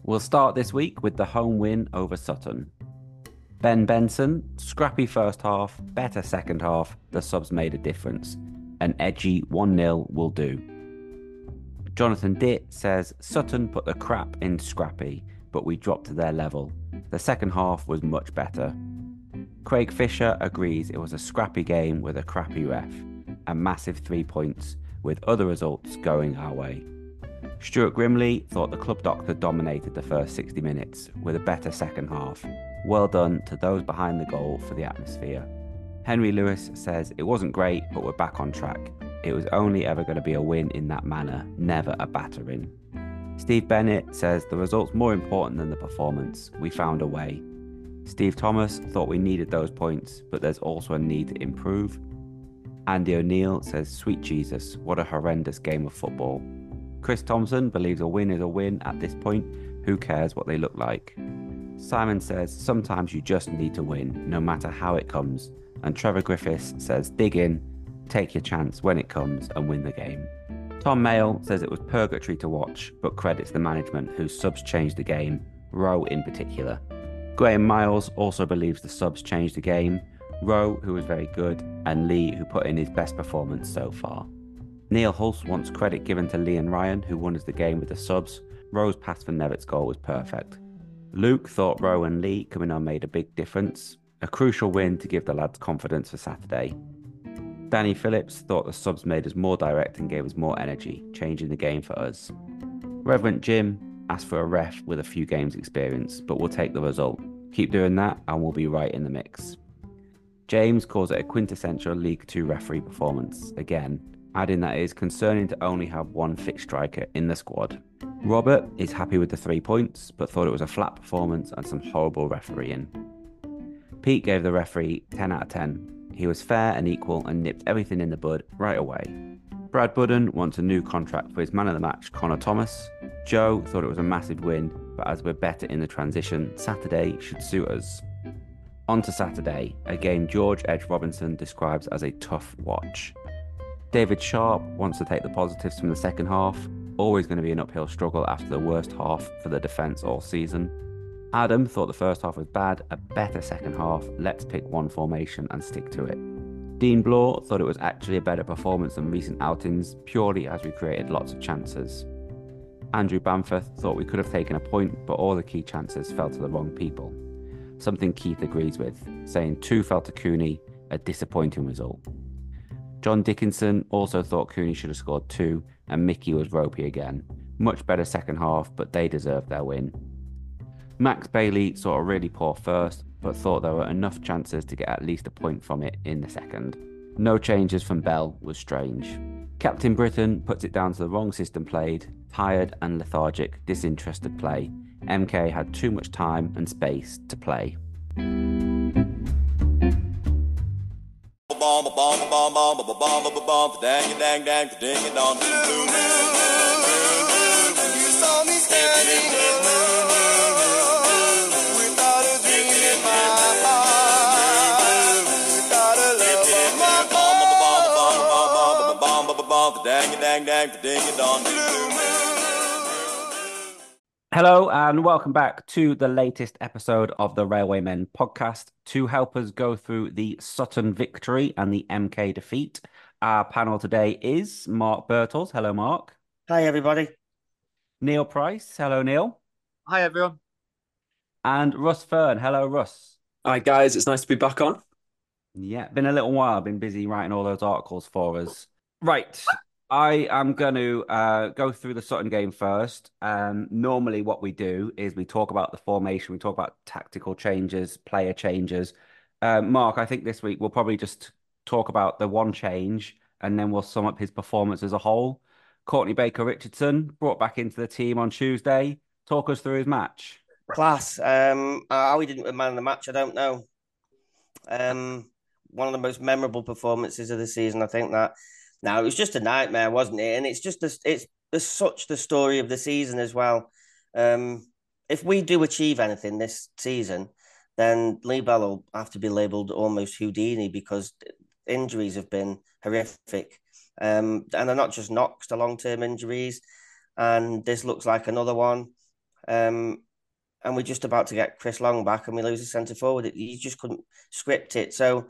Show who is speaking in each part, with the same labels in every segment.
Speaker 1: We'll start this week with the home win over Sutton. Ben Benson, scrappy first half, better second half, the subs made a difference. An edgy 1-0 will do. Jonathan Ditt says Sutton put the crap in scrappy, but we dropped to their level. The second half was much better. Craig Fisher agrees it was a scrappy game with a crappy ref, a massive 3 points, with other results going our way. Stuart Grimley thought the club doctor dominated the first 60 minutes with a better second half. Well done to those behind the goal for the atmosphere. Henry Lewis says it wasn't great, but we're back on track. It was only ever going to be a win in that manner, never a battering. Steve Bennett says the result's more important than the performance. We found a way. Steve Thomas thought we needed those points, but there's also a need to improve. Andy O'Neill says, sweet Jesus, what a horrendous game of football. Chris Thompson believes a win is a win at this point. Who cares what they look like? Simon says, sometimes you just need to win, no matter how it comes. And Trevor Griffiths says, dig in, take your chance when it comes and win the game. Tom Mayle says it was purgatory to watch, but credits the management whose subs changed the game, Rowe in particular. Graham Miles also believes the subs changed the game, Rowe, who was very good, and Lee, who put in his best performance so far. Neil Hulse wants credit given to Lee and Ryan, who won us the game with the subs. Rowe's pass for Nevitt's goal was perfect. Luke thought Rowe and Lee coming on made a big difference. A crucial win to give the lads confidence for Saturday. Danny Phillips thought the subs made us more direct and gave us more energy, changing the game for us. Reverend Jim asked for a ref with a few games experience, but we'll take the result. Keep doing that and we'll be right in the mix. James calls it a quintessential League 2 referee performance, again, adding that it is concerning to only have one fit striker in the squad. Robert is happy with the 3 points, but thought it was a flat performance and some horrible refereeing. Pete gave the referee 10 out of 10. He was fair and equal and nipped everything in the bud right away. Brad Budden wants a new contract for his man of the match, Connor Thomas. Joe thought it was a massive win, but as we're better in the transition, Saturday should suit us. On to Saturday, a game George Edge Robinson describes as a tough watch. David Sharp wants to take the positives from the second half. Always going to be an uphill struggle after the worst half for the defence all season. Adam thought the first half was bad, a better second half. Let's pick one formation and stick to it. Dean Bloor thought it was actually a better performance than recent outings, purely as we created lots of chances. Andrew Bamforth thought we could have taken a point, but all the key chances fell to the wrong people. Something Keith agrees with, saying 2 fell to Cooney, a disappointing result. John Dickinson also thought Cooney should have scored 2, and Mickey was ropey again. Much better second half, but they deserved their win. Max Bailey saw a really poor first, but thought there were enough chances to get at least a point from it in the second. No changes from Bell was strange. Captain Britain puts it down to the wrong system played, tired and lethargic, disinterested play. MK had too much time and space to play. Hello and welcome back to the latest episode of the Railwaymen podcast. To help us go through the Sutton victory and the MK defeat, our panel today is Mark Birtles. Hello, Mark.
Speaker 2: Hi, everybody.
Speaker 1: Neil Price. Hello, Neil.
Speaker 3: Hi, everyone.
Speaker 1: And Russ Fern. Hello, Russ.
Speaker 3: Hi, guys. It's nice to be back on.
Speaker 1: Yeah, been a little while. Been busy writing all those articles for us. Right. I am going to go through the Sutton game first. Normally what we do is we talk about the formation, we talk about tactical changes, player changes. Mark, I think this week we'll probably just talk about the one change and then we'll sum up his performance as a whole. Courtney Baker-Richardson brought back into the team on Tuesday. Talk us through his match.
Speaker 2: Class. How he didn't win man of the match, I don't know. One of the most memorable performances of the season, I think that. Now, it was just a nightmare, wasn't it? And it's just it's such the story of the season as well. If we do achieve anything this season, then Lee Bell will have to be labelled almost Houdini because injuries have been horrific. And they're not just knocks, the long-term injuries. And this looks like another one. and we're just about to get Chris Long back, and we lose a centre forward. You just couldn't script it. So,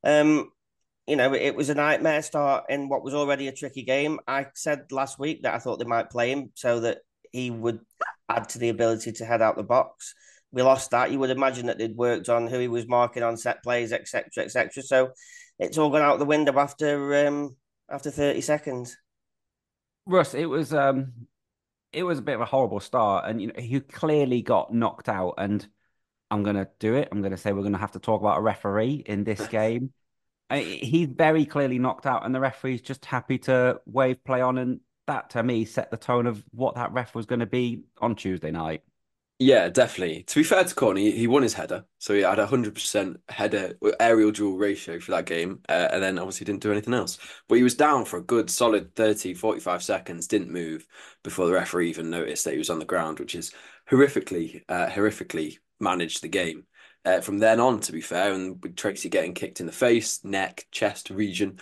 Speaker 2: it was a nightmare start in what was already a tricky game. I said last week that I thought they might play him so that he would add to the ability to head out the box. We lost that. You would imagine that they'd worked on who he was marking on set plays, etc., etc. So it's all gone out the window after 30 seconds.
Speaker 1: Russ, it was a bit of a horrible start, and he clearly got knocked out. And I'm gonna do it. I'm gonna say we're gonna have to talk about a referee in this game. He's very clearly knocked out, and the referee's just happy to wave play on, and that to me set the tone of what that ref was going to be on Tuesday night.
Speaker 3: Yeah, definitely. To be fair to Corny, he won his header. So he had 100% header aerial duel ratio for that game. And then obviously didn't do anything else. But he was down for a good solid 30, 45 seconds, didn't move before the referee even noticed that he was on the ground, which is horrifically managed the game. From then on, to be fair, and with Tracy getting kicked in the face, neck, chest region,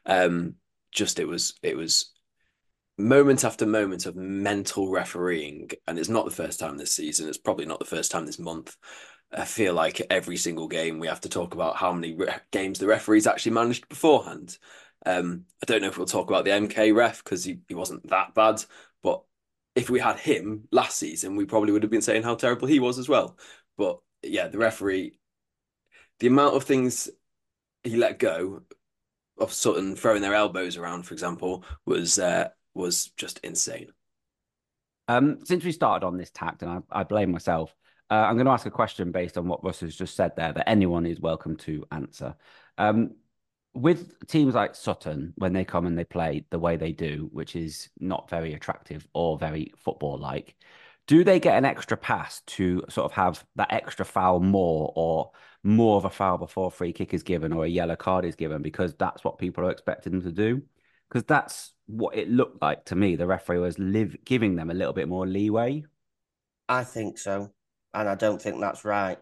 Speaker 3: it was moment after moment of mental refereeing, and it's not the first time this season. It's probably not the first time this month. I feel like every single game we have to talk about how many games the referees actually managed beforehand. I don't know if we'll talk about the MK ref because he wasn't that bad, but if we had him last season, we probably would have been saying how terrible he was as well. But yeah, the referee, the amount of things he let go of Sutton throwing their elbows around, for example, was just insane.
Speaker 1: Since we started on this tact, and I blame myself, I'm going to ask a question based on what Russ has just said there that anyone is welcome to answer. With teams like Sutton, when they come and they play the way they do, which is not very attractive or very football-like, do they get an extra pass to sort of have that extra foul more or more of a foul before a free kick is given or a yellow card is given because that's what people are expecting them to do? Because that's what it looked like to me. The referee was giving them a little bit more leeway.
Speaker 2: I think so, and I don't think that's right.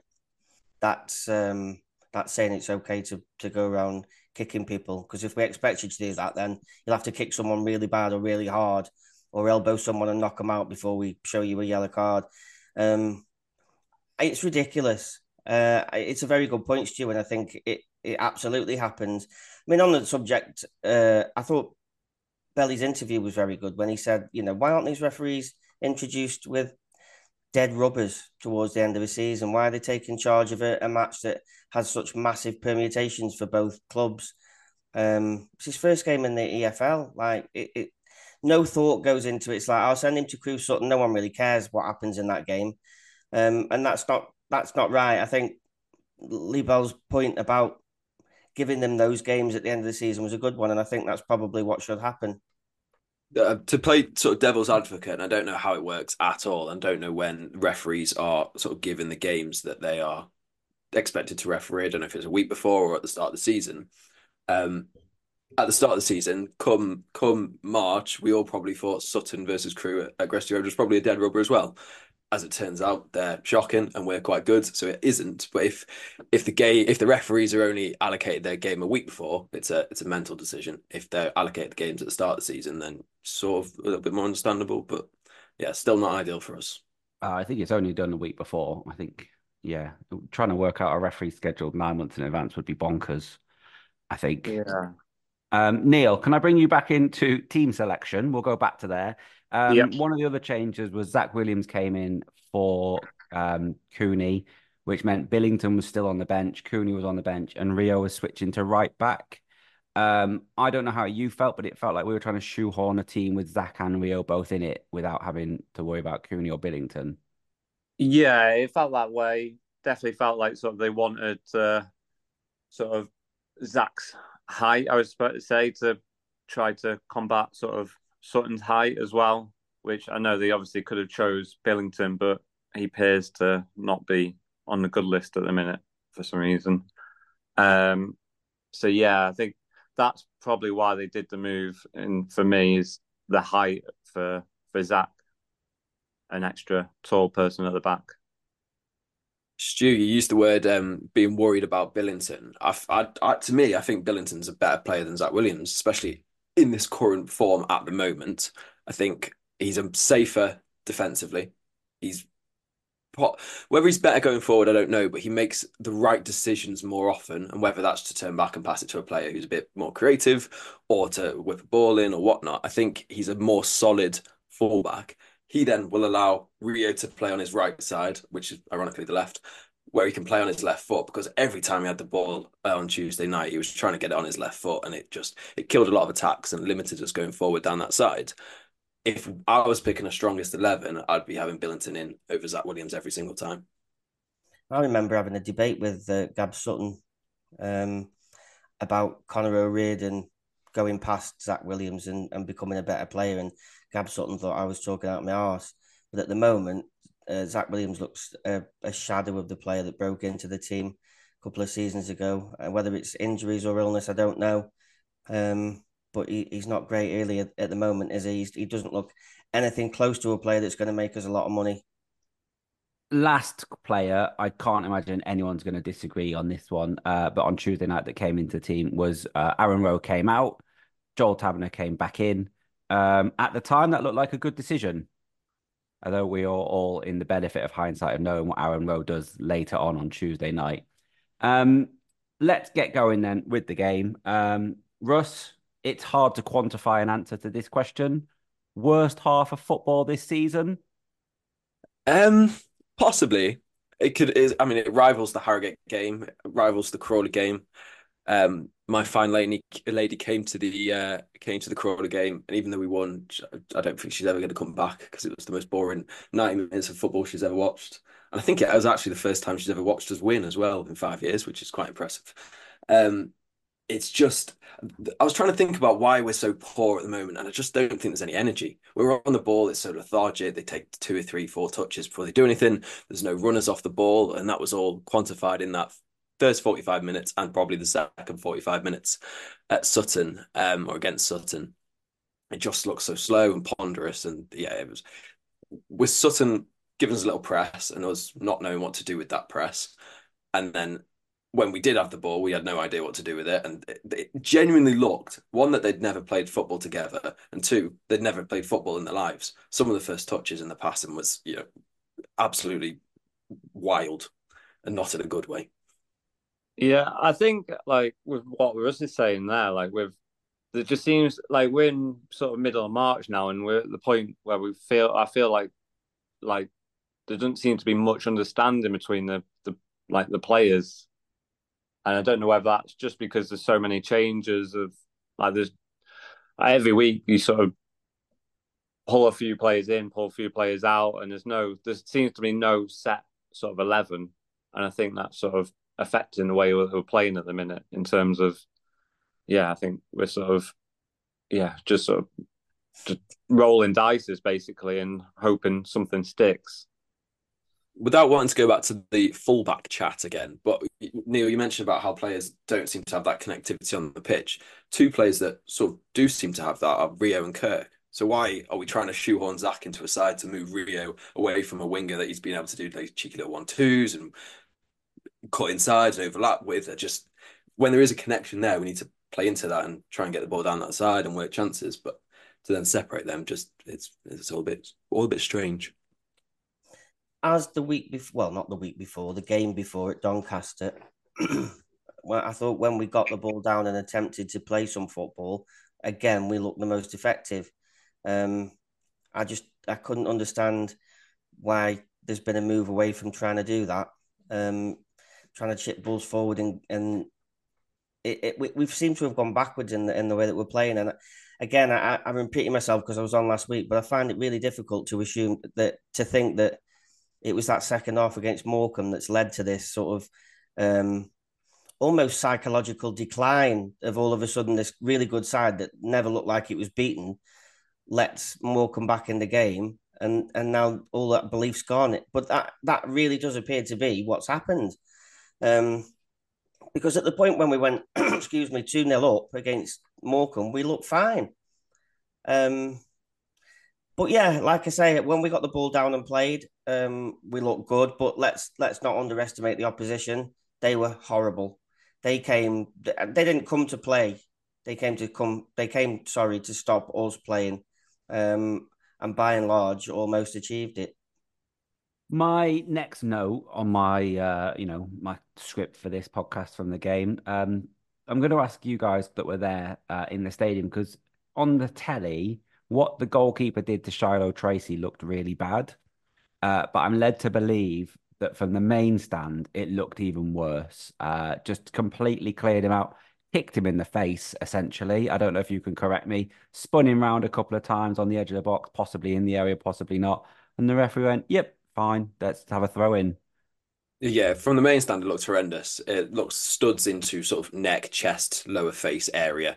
Speaker 2: That's saying it's okay to go around kicking people, because if we expect you to do that, then you'll have to kick someone really bad or really hard, or elbow someone and knock them out before we show you a yellow card. It's ridiculous. It's a very good point, Stu, and I think it absolutely happens. I mean, on the subject, I thought Belly's interview was very good when he said, why aren't these referees introduced with dead rubbers towards the end of the season? Why are they taking charge of a match that has such massive permutations for both clubs? It's his first game in the EFL. Like no thought goes into it. It's like, I'll send him to Crewe Sutton. No one really cares what happens in that game, and that's not right. I think Lee Bell's point about giving them those games at the end of the season was a good one, and I think that's probably what should happen.
Speaker 3: To play sort of devil's advocate, and I don't know how it works at all, and don't know when referees are sort of given the games that they are expected to referee. I don't know if it's a week before or at the start of the season. At the start of the season, come March, we all probably thought Sutton versus Crewe at Gresty Road was probably a dead rubber as well. As it turns out, they're shocking and we're quite good, so it isn't. But if the referees are only allocated their game a week before, it's a mental decision. If they're allocated the games at the start of the season, then sort of a little bit more understandable. But yeah, still not ideal for us.
Speaker 1: I think it's only done a week before. I think, yeah, trying to work out a referee scheduled 9 months in advance would be bonkers, I think.
Speaker 3: Yeah.
Speaker 1: Neil, can I bring you back into team selection? We'll go back to there.
Speaker 3: Yep.
Speaker 1: One of the other changes was Zach Williams came in for Cooney, which meant Billington was still on the bench, Cooney was on the bench, and Rio was switching to right back. I don't know how you felt, but it felt like we were trying to shoehorn a team with Zach and Rio both in it without having to worry about Cooney or Billington.
Speaker 4: Yeah, it felt that way. Definitely felt like sort of they wanted sort of Zach's height, I was about to say, to try to combat sort of Sutton's height as well, which I know they obviously could have chose Billington, but he appears to not be on the good list at the minute for some reason. So yeah, I think that's probably why they did the move. And for me, is the height for Zach, an extra tall person at the back.
Speaker 3: Stu, you used the word being worried about Billington. To me, I think Billington's a better player than Zach Williams, especially in this current form at the moment. I think he's a safer defensively. He's Whether he's better going forward, I don't know, but he makes the right decisions more often. And whether that's to turn back and pass it to a player who's a bit more creative or to whip a ball in or whatnot, I think he's a more solid fullback. He then will allow Rio to play on his right side, which is ironically the left, where he can play on his left foot because every time he had the ball on Tuesday night, he was trying to get it on his left foot and it killed a lot of attacks and limited us going forward down that side. If I was picking a strongest 11, I'd be having Billington in over Zach Williams every single time.
Speaker 2: I remember having a debate with Gab Sutton about Conor O'Riordan going past Zach Williams and becoming a better player. And Gab Sutton thought I was talking out my arse. But at the moment, Zach Williams looks a shadow of the player that broke into the team a couple of seasons ago. Whether it's injuries or illness, I don't know. But he's not great early at the moment, is he? He doesn't look anything close to a player that's going to make us a lot of money.
Speaker 1: Last player, I can't imagine anyone's going to disagree on this one. But on Tuesday night that came into the team was Aaron Rowe came out, Joel Taverner came back in. At the time, that looked like a good decision. Although we are all in the benefit of hindsight of knowing what Aaron Rowe does later on Tuesday night. Let's get going then with the game. Russ, it's hard to quantify an answer to this question. Worst half of football this season?
Speaker 3: Possibly. It rivals the Harrogate game, it rivals the Crawley game. My fine lady came to the Crawley game, and even though we won, I don't think she's ever going to come back because it was the most boring 90 minutes of football she's ever watched. And I think it was actually the first time she's ever watched us win as well in 5 years, which is quite impressive. It's just, I was trying to think about why we're so poor at the moment, and I just don't think there's any energy. We're on the ball, it's so lethargic. They take 2 or 3, 4 touches before they do anything. There's no runners off the ball, and that was all quantified in that first 45 minutes and probably the second 45 minutes at Sutton or against Sutton. It just looks so slow and ponderous, and yeah, it was with Sutton giving us a little press and us not knowing what to do with that press, and then when we did have the ball, we had no idea what to do with it. And it genuinely looked, one, that they'd never played football together, and two, they'd never played football in their lives. Some of the first touches in the passing was, absolutely wild and not in a good way.
Speaker 4: Yeah, I think like with what Russ is saying there, it just seems like we're in sort of middle of March now, and we're at the point where I feel like there doesn't seem to be much understanding between the players. And I don't know whether that's just because there's so many changes there's every week you sort of pull a few players in, pull a few players out, and there seems to be no set sort of 11. And I think that's sort of affecting the way we're playing at the minute in terms of, I think we're sort of, just rolling dices basically and hoping something sticks.
Speaker 3: Without wanting to go back to the fullback chat again, but Neil, you mentioned about how players don't seem to have that connectivity on the pitch. 2 players that sort of do seem to have that are Rio and Kirk. So why are we trying to shoehorn Zach into a side to move Rio away from a winger that he's been able to do like cheeky little 1-2s and cut inside and overlap with? Just when there is a connection there, we need to play into that and try and get the ball down that side and work chances. But to then separate them, it's all a bit strange.
Speaker 2: As the week before, well, not the week before, the game before at Doncaster, well, I thought when we got the ball down and attempted to play some football, again, we looked the most effective. I couldn't understand why there's been a move away from trying to do that, trying to chip balls forward, and we seem to have gone backwards in the way that we're playing. And again, I'm repeating myself because I was on last week, but I find it really difficult to think that it was that second half against Morecambe that's led to this sort of almost psychological decline of all of a sudden this really good side that never looked like it was beaten lets Morecambe back in the game, and now all that belief's gone. But that really does appear to be what's happened. Because at the point when we went, 2-0 up against Morecambe, we looked fine. But yeah, like I say, when we got the ball down and played, we looked good. But let's not underestimate the opposition. They were horrible. They didn't come to play. They came to stop us playing. And by and large, almost achieved it.
Speaker 1: My next note on my my script for this podcast from the game, I'm going to ask you guys that were there in the stadium because on the telly, what the goalkeeper did to Shiloh Tracy looked really bad. But I'm led to believe that from the main stand, it looked even worse. Just completely cleared him out, kicked him in the face, essentially. I don't know if you can correct me. Spun him round a couple of times on the edge of the box, possibly in the area, possibly not. And the referee went, "Yep, fine. Let's have a throw in."
Speaker 3: Yeah, from the main stand, it looks horrendous. It looks studs into sort of neck, chest, lower face area.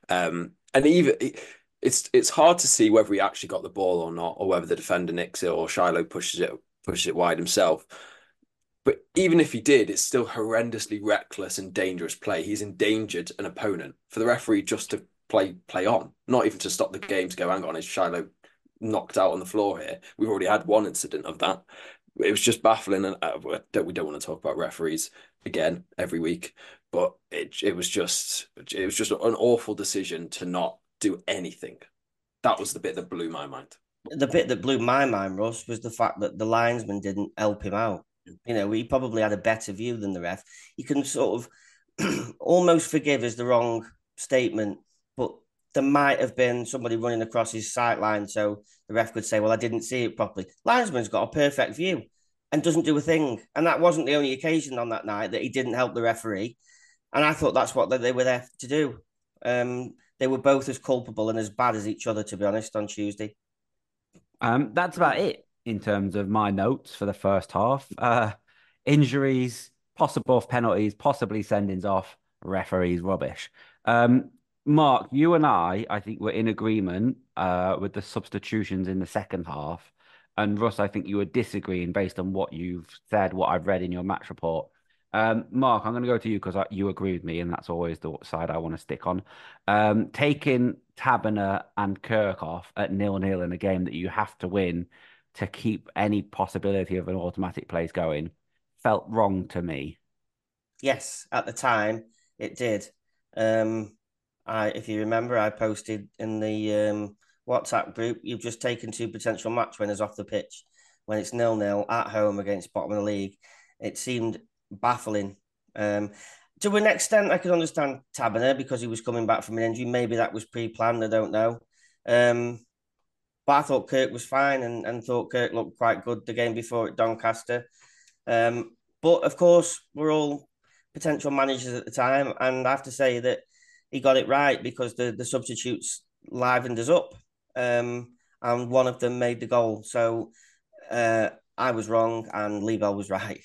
Speaker 3: And even it's hard to see whether he actually got the ball or not, or whether the defender nicks it or Shiloh pushes it wide himself. But even if he did, it's still horrendously reckless and dangerous play. He's endangered an opponent for the referee just to play on, not even to stop the game to go, hang on, is Shiloh knocked out on the floor here? We've already had one incident of that. It was just baffling, and we don't want to talk about referees again every week, but it was just an awful decision to not do anything. That was the bit that blew my mind.
Speaker 2: The bit that blew my mind, Russ, was the fact that the linesman didn't help him out. You know, he probably had a better view than the ref. You can sort of almost forgive is the wrong statement, but there might have been somebody running across his sight line, so the ref could say, "Well, I didn't see it properly." Linesman's got a perfect view and doesn't do a thing, and that wasn't the only occasion on that night that he didn't help the referee. And I thought that's what they were there to do. They were both as culpable and as bad as each other, to be honest, on Tuesday.
Speaker 1: That's about it in terms of my notes for the first half. Injuries, possible penalties, possibly sendings off, referees rubbish. Mark, you and I think we're in agreement with the substitutions in the second half. And Russ, I think you were disagreeing based on what you've said, what I've read in your match report. Mark, I'm going to go to you because you agree with me, and that's always the side I want to stick on. Taking Taberner and Kirk off at 0-0 in a game that you have to win to keep any possibility of an automatic place going felt wrong to me.
Speaker 2: Yes, at the time it did. If you remember, I posted in the WhatsApp group, you've just taken two potential match winners off the pitch when it's 0-0 at home against bottom of the league. It seemed baffling. To an extent, I could understand Taberner because he was coming back from an injury. Maybe that was pre-planned. I don't know. But I thought Kirk was fine and thought Kirk looked quite good the game before at Doncaster. But of course, we're all potential managers at the time, and I have to say that he got it right because the substitutes livened us up, and one of them made the goal. So I was wrong, and Lee Bell was right.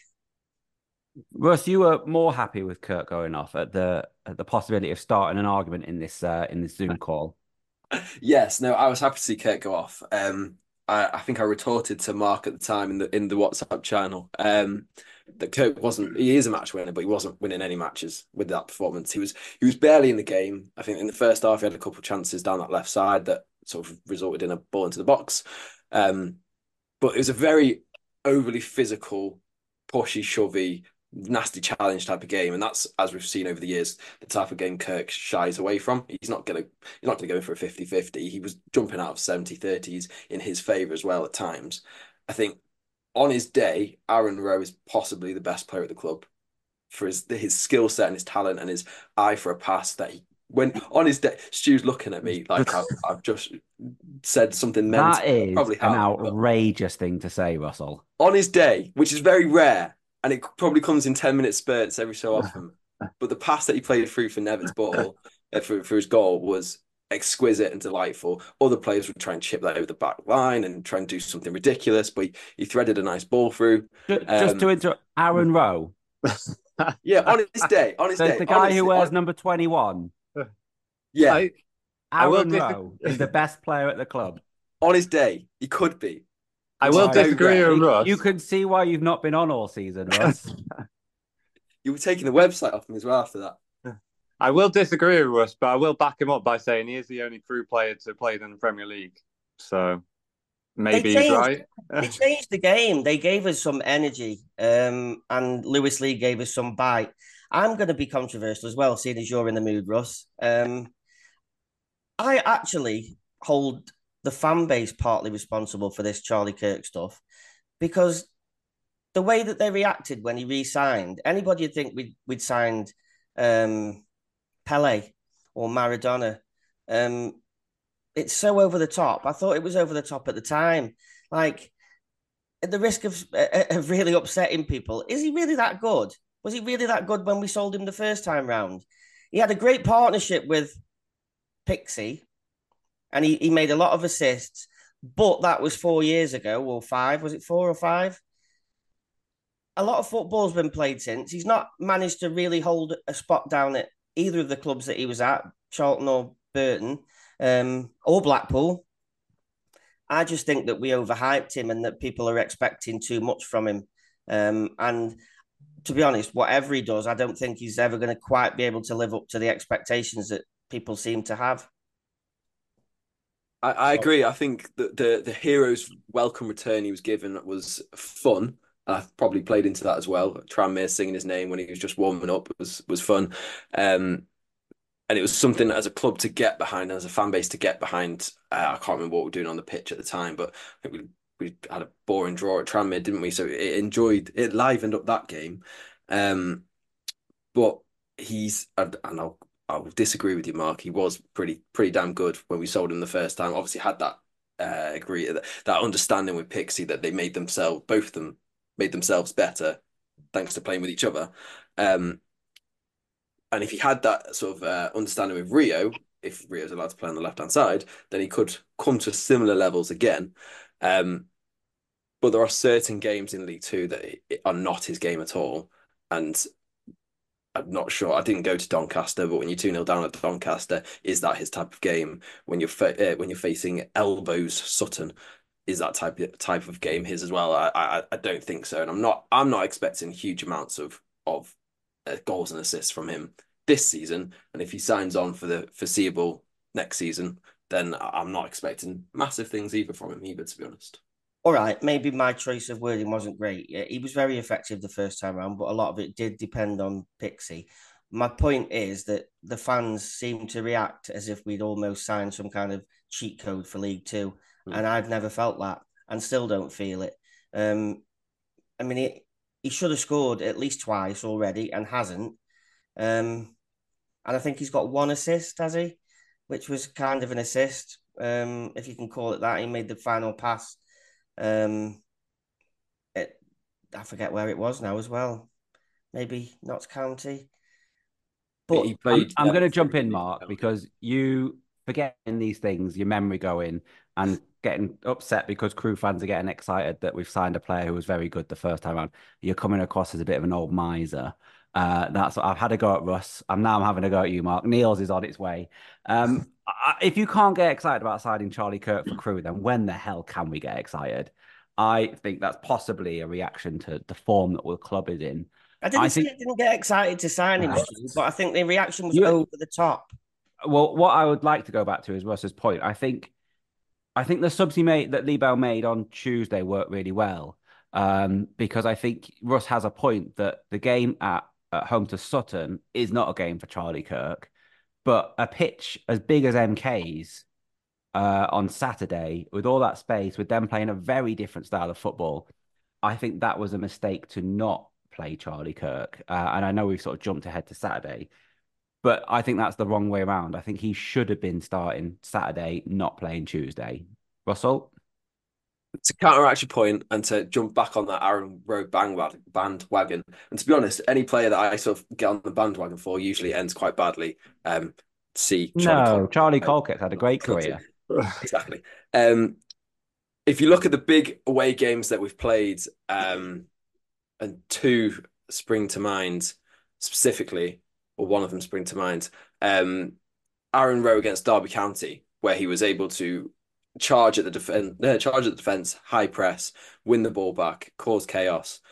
Speaker 1: Russ, you were more happy with Kirk going off at the possibility of starting an argument in this Zoom call.
Speaker 3: Yes, no, I was happy to see Kirk go off. I think I retorted to Mark at the time in the WhatsApp channel that Kirk wasn't. He is a match winner, but he wasn't winning any matches with that performance. He was barely in the game. I think in the first half he had a couple of chances down that left side that sort of resulted in a ball into the box. But it was a very overly physical, pushy, shovey, nasty challenge type of game, and that's, as we've seen over the years, the type of game Kirk shies away from. He's not gonna go in for a 50-50. He was jumping out of 70-30s in his favour as well at times. I think on his day, Aaron Rowe is possibly the best player at the club for his skill set and his talent and his eye for a pass that he when on his day. Stu's looking at me like I've just said something mental.
Speaker 1: That is probably an outrageous thing to say, Russell.
Speaker 3: On his day, which is very rare, and it probably comes in 10-minute spurts every so often. But the pass that he played through for Nevitt's ball, for his goal, was exquisite and delightful. Other players would try and chip that over the back line and try and do something ridiculous, but he threaded a nice ball through.
Speaker 1: Just to interrupt, Aaron Rowe.
Speaker 3: Yeah, on his day.
Speaker 1: The guy who wears number 21.
Speaker 3: Yeah.
Speaker 1: Aaron Rowe is the best player at the club.
Speaker 3: On his day, he could be.
Speaker 4: I will disagree with Russ.
Speaker 1: You can see why you've not been on all season, Russ.
Speaker 3: You were taking the website off him as well after that.
Speaker 4: I will disagree with Russ, but I will back him up by saying he is the only Crewe player to play in the Premier League. So maybe he's right.
Speaker 2: They changed the game. They gave us some energy, and Lewis Lee gave us some bite. I'm going to be controversial as well, seeing as you're in the mood, Russ. I actually hold the fan base partly responsible for this Charlie Kirk stuff because the way that they reacted when he re-signed, anybody would think we'd signed Pele or Maradona. It's so over the top. I thought it was over the top at the time. Like, at the risk of really upsetting people, is he really that good? Was he really that good when we sold him the first time round? He had a great partnership with Pixie, and he made a lot of assists, but that was 4 years ago, or five. Was it 4 or 5? A lot of football's been played since. He's not managed to really hold a spot down at either of the clubs that he was at, Charlton or Burton, or Blackpool. I just think that we overhyped him and that people are expecting too much from him. And to be honest, whatever he does, I don't think he's ever going to quite be able to live up to the expectations that people seem to have.
Speaker 3: I agree. I think that the hero's welcome return he was given was fun. I probably played into that as well. Tranmere singing his name when he was just warming up was fun. And it was something as a club to get behind, as a fan base to get behind. I can't remember what we were doing on the pitch at the time, but I think we had a boring draw at Tranmere, didn't we? So it livened up that game. But I'll disagree with you, Mark. He was pretty damn good when we sold him the first time. Obviously had that that understanding with Pixie that they made themselves, both of them made themselves better thanks to playing with each other. And if he had that sort of understanding with Rio, if Rio's allowed to play on the left-hand side, then he could come to similar levels again. But there are certain games in League Two that are not his game at all. And I'm not sure. I didn't go to Doncaster, but when you're 2-0 down at Doncaster, is that his type of game? When you're facing Elbows Sutton, is that type of game his as well? I don't think so, and I'm not expecting huge amounts of goals and assists from him this season. And if he signs on for the foreseeable next season, then I'm not expecting massive things either from him either, to be honest.
Speaker 2: All right, maybe my choice of wording wasn't great. He was very effective the first time around, but a lot of it did depend on Pixie. My point is that the fans seem to react as if we'd almost signed some kind of cheat code for League Two, and I've never felt that, and still don't feel it. I mean, he should have scored at least twice already, and hasn't. And I think he's got one assist, has he? Which was kind of an assist, if you can call it that. He made the final pass. I forget where it was now as well. Maybe Notts County.
Speaker 1: But I'm going to jump in, Mark, because you forgetting these things, your memory going and getting upset because Crew fans are getting excited that we've signed a player who was very good the first time around. You're coming across as a bit of an old miser. That's what I've had a go at Russ. I'm having a go at you, Mark. Niels is on its way. If you can't get excited about signing Charlie Kirk for Crew, then when the hell can we get excited? I think that's possibly a reaction to the form that the club is in.
Speaker 2: I didn't get excited to sign him, but I think the reaction was over the top.
Speaker 1: Well, what I would like to go back to is Russ's point. I think the subs that Lee Bell made on Tuesday worked really well, because I think Russ has a point that the game at home to Sutton is not a game for Charlie Kirk, but a pitch as big as MK's on Saturday with all that space, with them playing a very different style of football, I think that was a mistake to not play Charlie Kirk. And I know we've sort of jumped ahead to Saturday, but I think that's the wrong way around. I think he should have been starting Saturday, not playing Tuesday. Russell?
Speaker 3: To counteract your point and to jump back on that Aaron Rowe bandwagon, and to be honest, any player that I sort of get on the bandwagon for usually ends quite badly.
Speaker 1: Charlie Colkett's had a great career.
Speaker 3: Exactly. If you look at the big away games that we've played, and two spring to mind specifically, or one of them spring to mind, Aaron Rowe against Derby County, where he was able to charge at the defense, high press, win the ball back, cause chaos.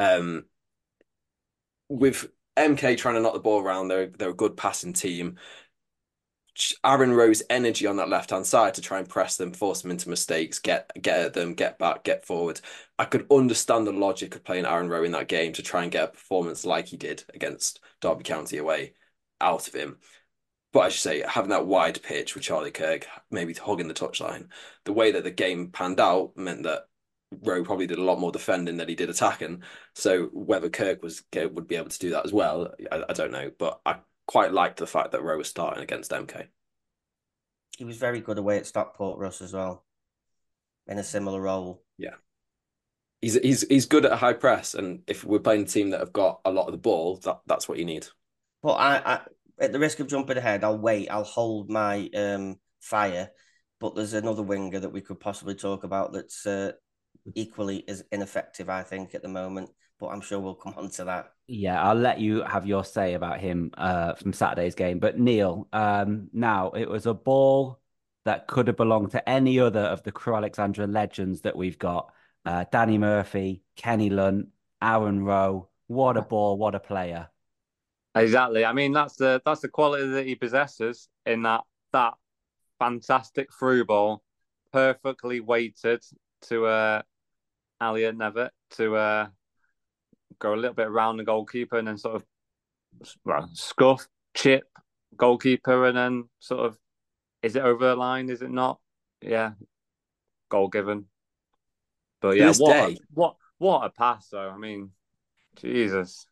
Speaker 3: With MK trying to knock the ball around, they're a good passing team. Aaron Rowe's energy on that left-hand side to try and press them, force them into mistakes, get at them, get back, get forward. I could understand the logic of playing Aaron Rowe in that game to try and get a performance like he did against Derby County away out of him. But I should say, having that wide pitch with Charlie Kirk, maybe hugging the touchline, the way that the game panned out meant that Rowe probably did a lot more defending than he did attacking. So whether Kirk would be able to do that as well, I don't know. But I quite liked the fact that Rowe was starting against MK.
Speaker 2: He was very good away at Stockport, Russ, as well, in a similar role.
Speaker 3: Yeah. He's good at a high press, and if we're playing a team that have got a lot of the ball, that's what you need.
Speaker 2: But I at the risk of jumping ahead, I'll wait. I'll hold my fire. But there's another winger that we could possibly talk about that's equally as ineffective, I think, at the moment. But I'm sure we'll come on to that.
Speaker 1: Yeah, I'll let you have your say about him from Saturday's game. But Neil, now it was a ball that could have belonged to any other of the Crewe Alexandra legends that we've got. Danny Murphy, Kenny Lunt, Aaron Rowe. What a ball, what a player.
Speaker 4: Exactly. I mean, that's the quality that he possesses in that fantastic through ball, perfectly weighted to Elliot Nevitt to go a little bit around the goalkeeper and then sort of scuff, chip goalkeeper, and then sort of, is it over the line? Is it not? Yeah, goal given. But yeah, what a pass though. I mean, Jesus.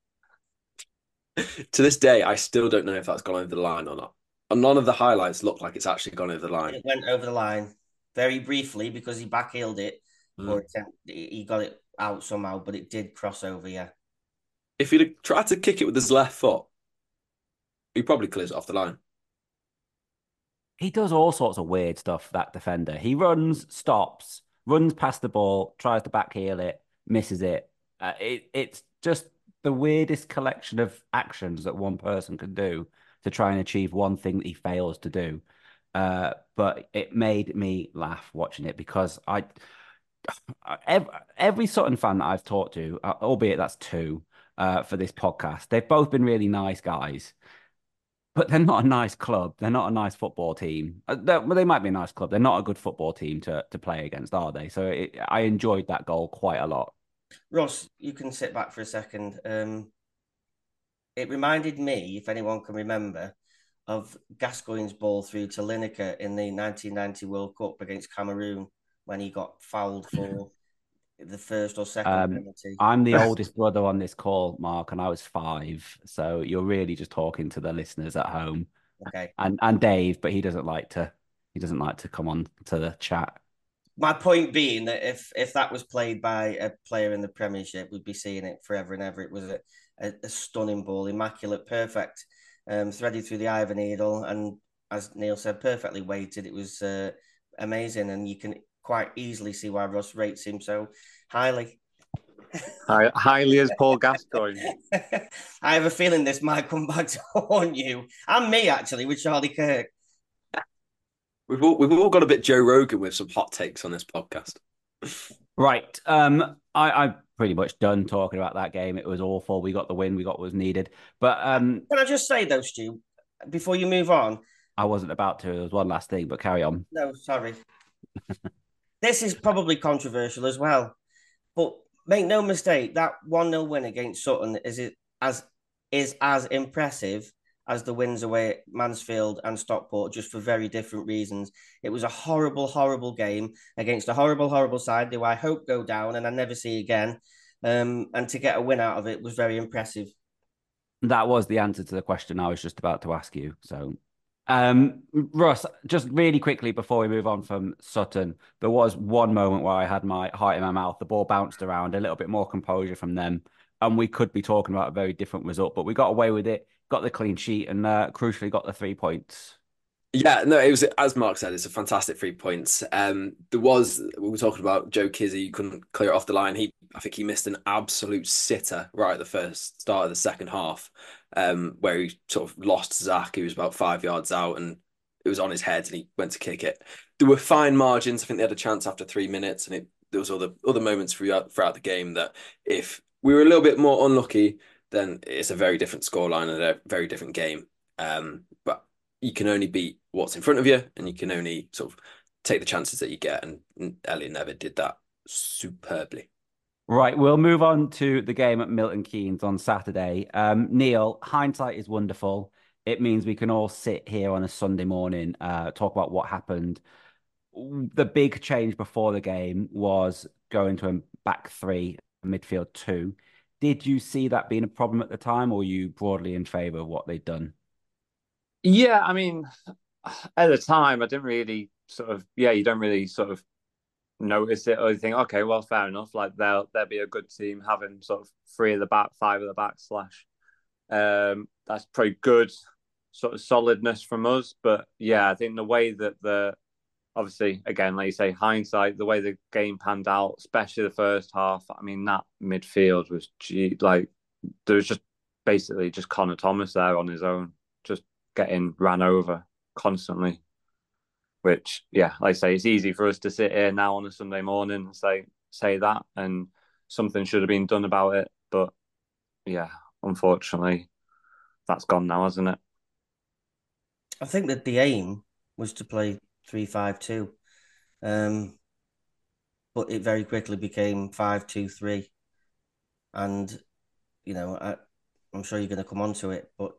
Speaker 3: To this day, I still don't know if that's gone over the line or not. And none of the highlights look like it's actually gone over the line.
Speaker 2: It went over the line very briefly because he backheeled it, or he got it out somehow, but it did cross over, yeah.
Speaker 3: If he'd have tried to kick it with his left foot, he probably clears it off the line.
Speaker 1: He does all sorts of weird stuff, that defender. He runs, stops, runs past the ball, tries to backheel it, misses it. It's just the weirdest collection of actions that one person can do to try and achieve one thing that he fails to do. But it made me laugh watching it because every Sutton fan that I've talked to, albeit that's two for this podcast, they've both been really nice guys. But they're not a nice club. They're not a nice football team. They might be a nice club. They're not a good football team to play against, are they? So I enjoyed that goal quite a lot.
Speaker 2: Ross, you can sit back for a second. It reminded me, if anyone can remember, of Gascoigne's ball through to Lineker in the 1990 World Cup against Cameroon when he got fouled for the first or second penalty.
Speaker 1: I'm the oldest brother on this call, Mark, and I was 5. So you're really just talking to the listeners at home.
Speaker 2: Okay.
Speaker 1: And Dave, but he doesn't like to come on to the chat.
Speaker 2: My point being that if that was played by a player in the Premiership, we'd be seeing it forever and ever. It was a stunning ball, immaculate, perfect, threaded through the eye of a needle, and as Neil said, perfectly weighted. It was amazing, and you can quite easily see why Ross rates him so highly.
Speaker 4: Highly as Paul Gascoigne.
Speaker 2: I have a feeling this might come back to haunt you and me, actually, with Charlie Kirk.
Speaker 3: We've all got a bit Joe Rogan with some hot takes on this podcast.
Speaker 1: Right. I'm pretty much done talking about that game. It was awful. We got the win. We got what was needed. But
Speaker 2: can I just say though, Stu, before you move on?
Speaker 1: I wasn't about to. There was one last thing, but carry on.
Speaker 2: No, sorry. This is probably controversial as well, but make no mistake, that 1-0 win against Sutton is as impressive as the wins away at Mansfield and Stockport, just for very different reasons. It was a horrible, horrible game against a horrible, horrible side who I hope go down and I never see again. And to get a win out of it was very impressive.
Speaker 1: That was the answer to the question I was just about to ask you. So, Russ, just really quickly before we move on from Sutton, there was one moment where I had my heart in my mouth. The ball bounced around, a little bit more composure from them, and we could be talking about a very different result, but we got away with it, got the clean sheet, and crucially got the 3 points.
Speaker 3: Yeah, no, it was, as Mark said, it's a fantastic 3 points. We were talking about Joe Kizzy, couldn't clear it off the line. I think he missed an absolute sitter right at the first start of the second half, where he sort of lost Zach. He was about 5 yards out and it was on his head and he went to kick it. There were fine margins. I think they had a chance after 3 minutes, and there was other moments throughout the game that if we were a little bit more unlucky, then it's a very different scoreline and a very different game. But you can only beat what's in front of you, and you can only sort of take the chances that you get. And Elliot Nevitt did that superbly.
Speaker 1: Right, we'll move on to the game at Milton Keynes on Saturday. Neil, hindsight is wonderful. It means we can all sit here on a Sunday morning, talk about what happened. The big change before the game was go into a back three, midfield two. Did you see that being a problem at the time, or were you broadly in favour of what they'd done?
Speaker 4: Yeah, I mean, at the time, I didn't really sort of, you don't really sort of notice it or you think, okay, well, fair enough. Like they'll be a good team having sort of three of the back, five of the back slash. That's pretty good sort of solidness from us. But yeah, I think the way that obviously, again, like you say, hindsight, the way the game panned out, especially the first half, I mean, that midfield was like there was just basically just Connor Thomas there on his own, just getting ran over constantly. Which, yeah, like I say, it's easy for us to sit here now on a Sunday morning and say that, and something should have been done about it. But yeah, unfortunately, that's gone now, hasn't it?
Speaker 2: I think that the aim was to play 3-5-2, but it very quickly became 5-2-3, and I'm sure you're going to come on to it, but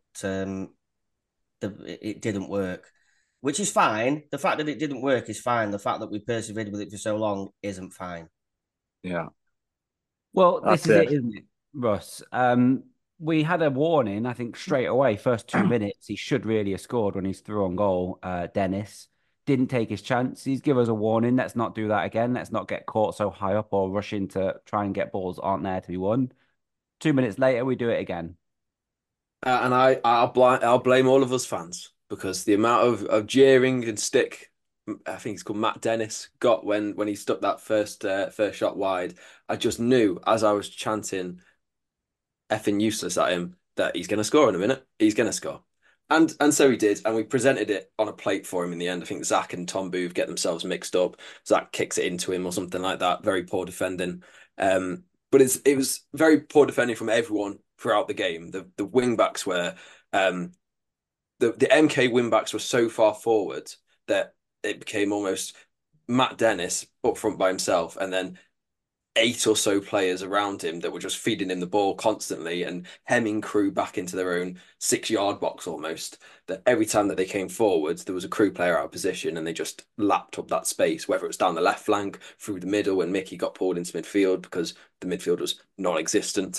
Speaker 2: it didn't work, which is fine. The fact that it didn't work is fine. The fact that we persevered with it for so long isn't fine.
Speaker 4: Yeah.
Speaker 1: Well,
Speaker 4: That's
Speaker 1: this is it,
Speaker 4: it.
Speaker 1: isn't it, Russ? We had a warning, I think, straight away. First 2 minutes, he should really have scored when he's through on goal. Dennis didn't take his chances. Give us a warning. Let's not do that again. Let's not get caught so high up or rush in to try and get balls that aren't there to be won. 2 minutes later, we do it again.
Speaker 3: And I'll blame all of us fans because the amount of jeering and stick, I think it's called Matt Dennis, got when he stuck that first shot wide. I just knew as I was chanting effing useless at him that he's going to score in a minute. He's going to score. And so he did, and we presented it on a plate for him in the end. I think Zach and Tom Booth get themselves mixed up. Zach kicks it into him or something like that. Very poor defending. But it was very poor defending from everyone throughout the game. The wing backs were the MK wing backs were so far forward that it became almost Matt Dennis up front by himself, and then 8 or so players around him that were just feeding him the ball constantly and hemming Crewe back into their own 6 yard box almost. That every time that they came forwards, there was a Crewe player out of position and they just lapped up that space, whether it was down the left flank, through the middle when Mickey got pulled into midfield because the midfield was non-existent.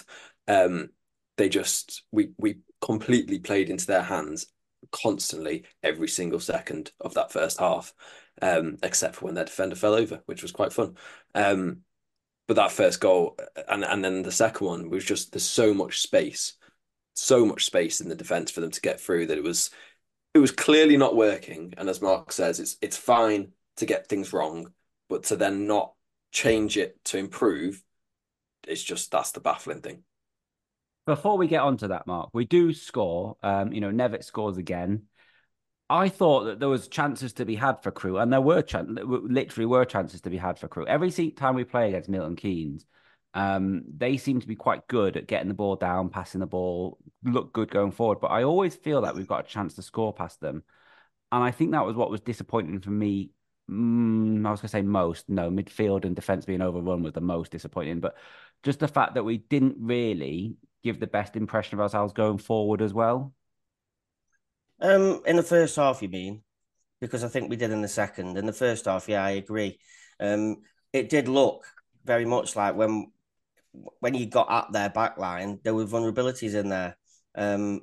Speaker 3: We completely played into their hands constantly every single second of that first half, except for when their defender fell over, which was quite fun. But that first goal and then the second one was just there's so much space in the defense for them to get through that it was clearly not working. And as Mark says, it's fine to get things wrong, but to then not change it to improve, that's the baffling thing.
Speaker 1: Before we get onto that, Mark, we do score. Nevitt scores again. I thought that there was chances to be had for Crewe, and there were literally were chances to be had for Crewe. Every time we play against Milton Keynes, they seem to be quite good at getting the ball down, passing the ball, look good going forward. But I always feel that we've got a chance to score past them, and I think that was what was disappointing for me. I was going to say most. No, midfield and defense being overrun was the most disappointing. But just the fact that we didn't really give the best impression of ourselves going forward as well.
Speaker 2: In the first half, you mean? Because I think we did in the second. In the first half, yeah, I agree. It did look very much like when you got at their back line, there were vulnerabilities in there. And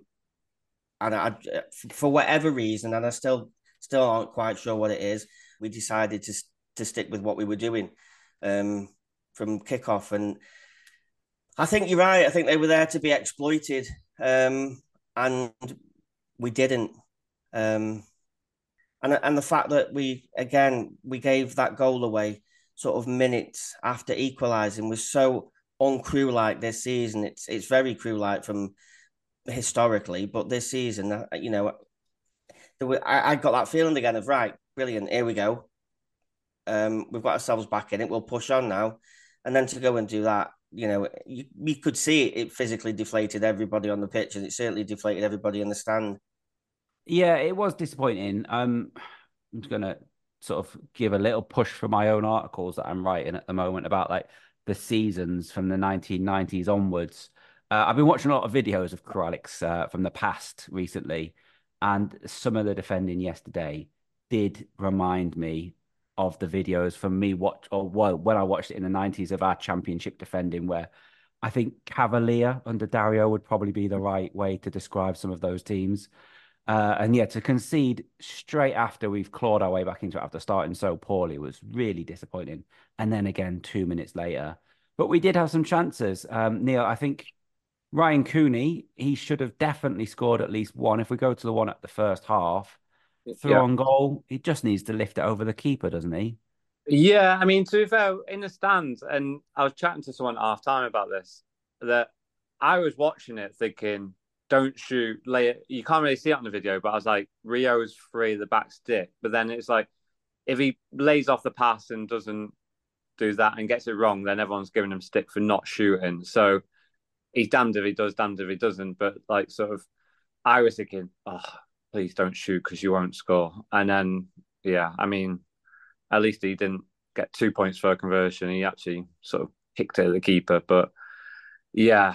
Speaker 2: for whatever reason, and I still aren't quite sure what it is, we decided to stick with what we were doing from kickoff. And I think you're right. I think they were there to be exploited, and we didn't. And the fact that we gave that goal away sort of minutes after equalising was so un-Crewe-like this season. It's very Crewe-like from historically, but this season, I got that feeling again of right, brilliant, here we go. We've got ourselves back in it. We'll push on now, and then to go and do that, you could see it physically deflated everybody on the pitch, and it certainly deflated everybody in the stand.
Speaker 1: Yeah, it was disappointing. I'm just gonna sort of give a little push for my own articles that I'm writing at the moment about like the seasons from the 1990s onwards. I've been watching a lot of videos of Kralix from the past recently, and some of the defending yesterday did remind me of the videos from me when I watched it in the 90s of our championship defending, where I think cavalier under Dario would probably be the right way to describe some of those teams. And yeah, to concede straight after we've clawed our way back into it after starting so poorly was really disappointing. And then again, 2 minutes later. But we did have some chances. Neil, I think Ryan Cooney, he should have definitely scored at least one. If we go to the one at the first half, through
Speaker 4: Yeah.
Speaker 1: on goal, he just needs to lift it over the keeper, doesn't he?
Speaker 4: Yeah, I mean, to be fair, in the stands, and I was chatting to someone at half time about this, that I was watching it thinking, don't shoot, lay it. You can't really see it on the video, but I was like, Rio's free, the back stick. But then it's like, if he lays off the pass and doesn't do that and gets it wrong, then everyone's giving him stick for not shooting. So he's damned if he does, damned if he doesn't. But like, sort of, I was thinking, oh, please don't shoot because you won't score. And then, yeah, I mean, at least he didn't get 2 points for a conversion. He actually sort of kicked it at the keeper. But yeah,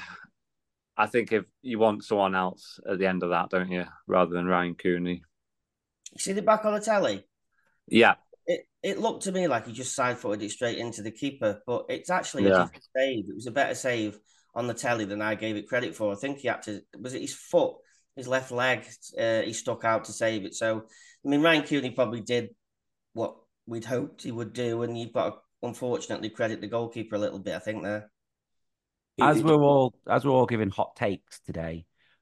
Speaker 4: I think if you want someone else at the end of that, don't you, rather than Ryan Cooney?
Speaker 2: You see the back on the telly?
Speaker 4: Yeah,
Speaker 2: It looked to me like he just side footed it straight into the keeper, but it's actually a
Speaker 4: yeah,
Speaker 2: different save. It was a better save on the telly than I gave it credit for. I think he had to, was it his foot, his left leg, he stuck out to save it. So, I mean, Ryan Cooney probably did what we'd hoped he would do, and you've got to unfortunately credit the goalkeeper a little bit, I think, there.
Speaker 1: As we're all giving hot takes today,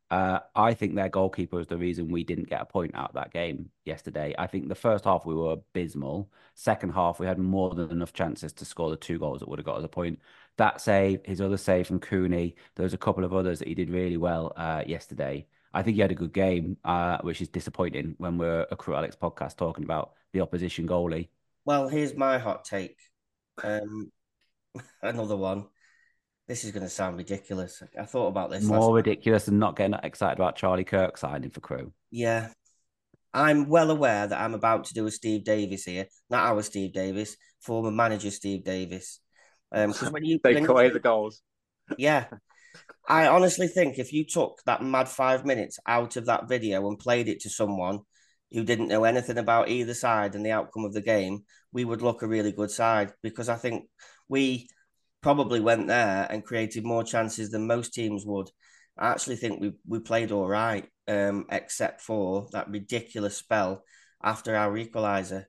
Speaker 1: I think their goalkeeper is the reason we didn't get a point out of that game yesterday. I think the first half we were abysmal. Second half we had more than enough chances to score the 2 goals that would have got us a point. That save, his other save from Cooney, there was a couple of others that he did really well yesterday. I think he had a good game, which is disappointing when we're a Crew Alex podcast talking about the opposition goalie.
Speaker 2: Well, here's my hot take. Um, Another one. This is going to sound ridiculous. I thought about this last
Speaker 1: More
Speaker 2: night.
Speaker 1: ridiculous than not getting excited about Charlie Kirk signing for Crew.
Speaker 2: Yeah, I'm well aware that I'm about to do a Steve Davis here, not our Steve Davis, former manager Steve Davis. Because
Speaker 4: take away the goals.
Speaker 2: yeah, I honestly think if you took that mad 5 minutes out of that video and played it to someone who didn't know anything about either side and the outcome of the game, we would look a really good side because I think we probably went there and created more chances than most teams would. I actually think we played all right, except for that ridiculous spell after our equaliser.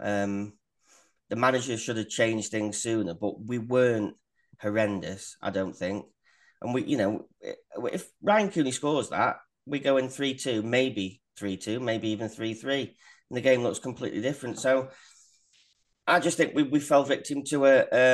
Speaker 2: The manager should have changed things sooner, but we weren't horrendous, I don't think. And if Ryan Cooney scores that, we go in 3-2, maybe 3-2, maybe even 3-3, and the game looks completely different. So I just think we fell victim to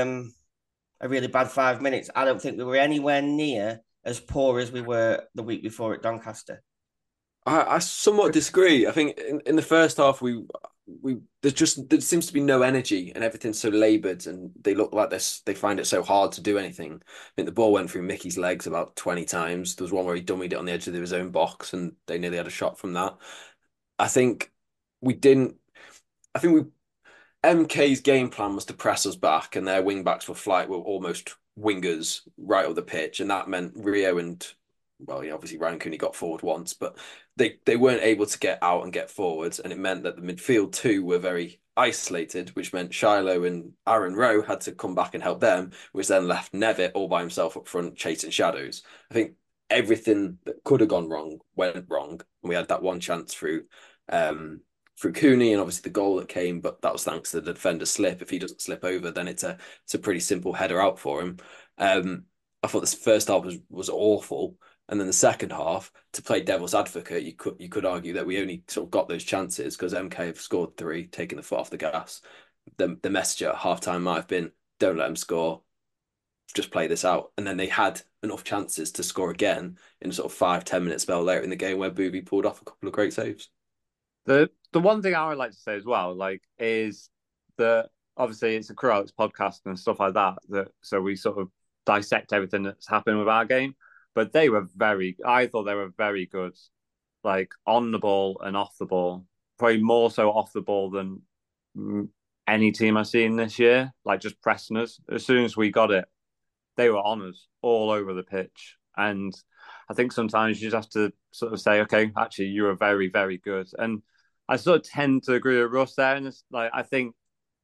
Speaker 2: a really bad 5 minutes. I don't think we were anywhere near as poor as we were the week before at Doncaster.
Speaker 3: I somewhat disagree. I think in the first half we there seems to be no energy and everything's so laboured and they look like they find it so hard to do anything. I think the ball went through Mickey's legs about 20 times. There was one where he dummied it on the edge of his own box and they nearly had a shot from that. I think we didn't. I think we MK's game plan was to press us back, and their wing backs were almost wingers right up the pitch, and that meant Rio and obviously Ryan Cooney got forward once, but they weren't able to get out and get forwards, and it meant that the midfield too were very isolated, which meant Shiloh and Aaron Rowe had to come back and help them, which then left Nevitt all by himself up front chasing shadows. I think everything that could have gone wrong went wrong, and we had that one chance through Cooney and obviously the goal that came, but that was thanks to the defender's slip. If he doesn't slip over, then it's a pretty simple header out for him. I thought this first half was awful, and then the second half, to play devil's advocate, you could argue that we only sort of got those chances because MK have scored 3, taking the foot off the gas. The message at halftime might have been, don't let them score, just play this out. And then they had enough chances to score again in a sort of 5-10 minute spell later in the game where Booby pulled off a couple of great saves.
Speaker 4: The one thing I would like to say as well, is that obviously it's a Crew Alex podcast and stuff like that. So we sort of dissect everything that's happened with our game. But I thought they were very good, on the ball and off the ball. Probably more so off the ball than any team I've seen this year. Just pressing us. As soon as we got it, they were on us all over the pitch. And I think sometimes you just have to sort of say, okay, actually, you were very, very good. And I sort of tend to agree with Russ there. And I think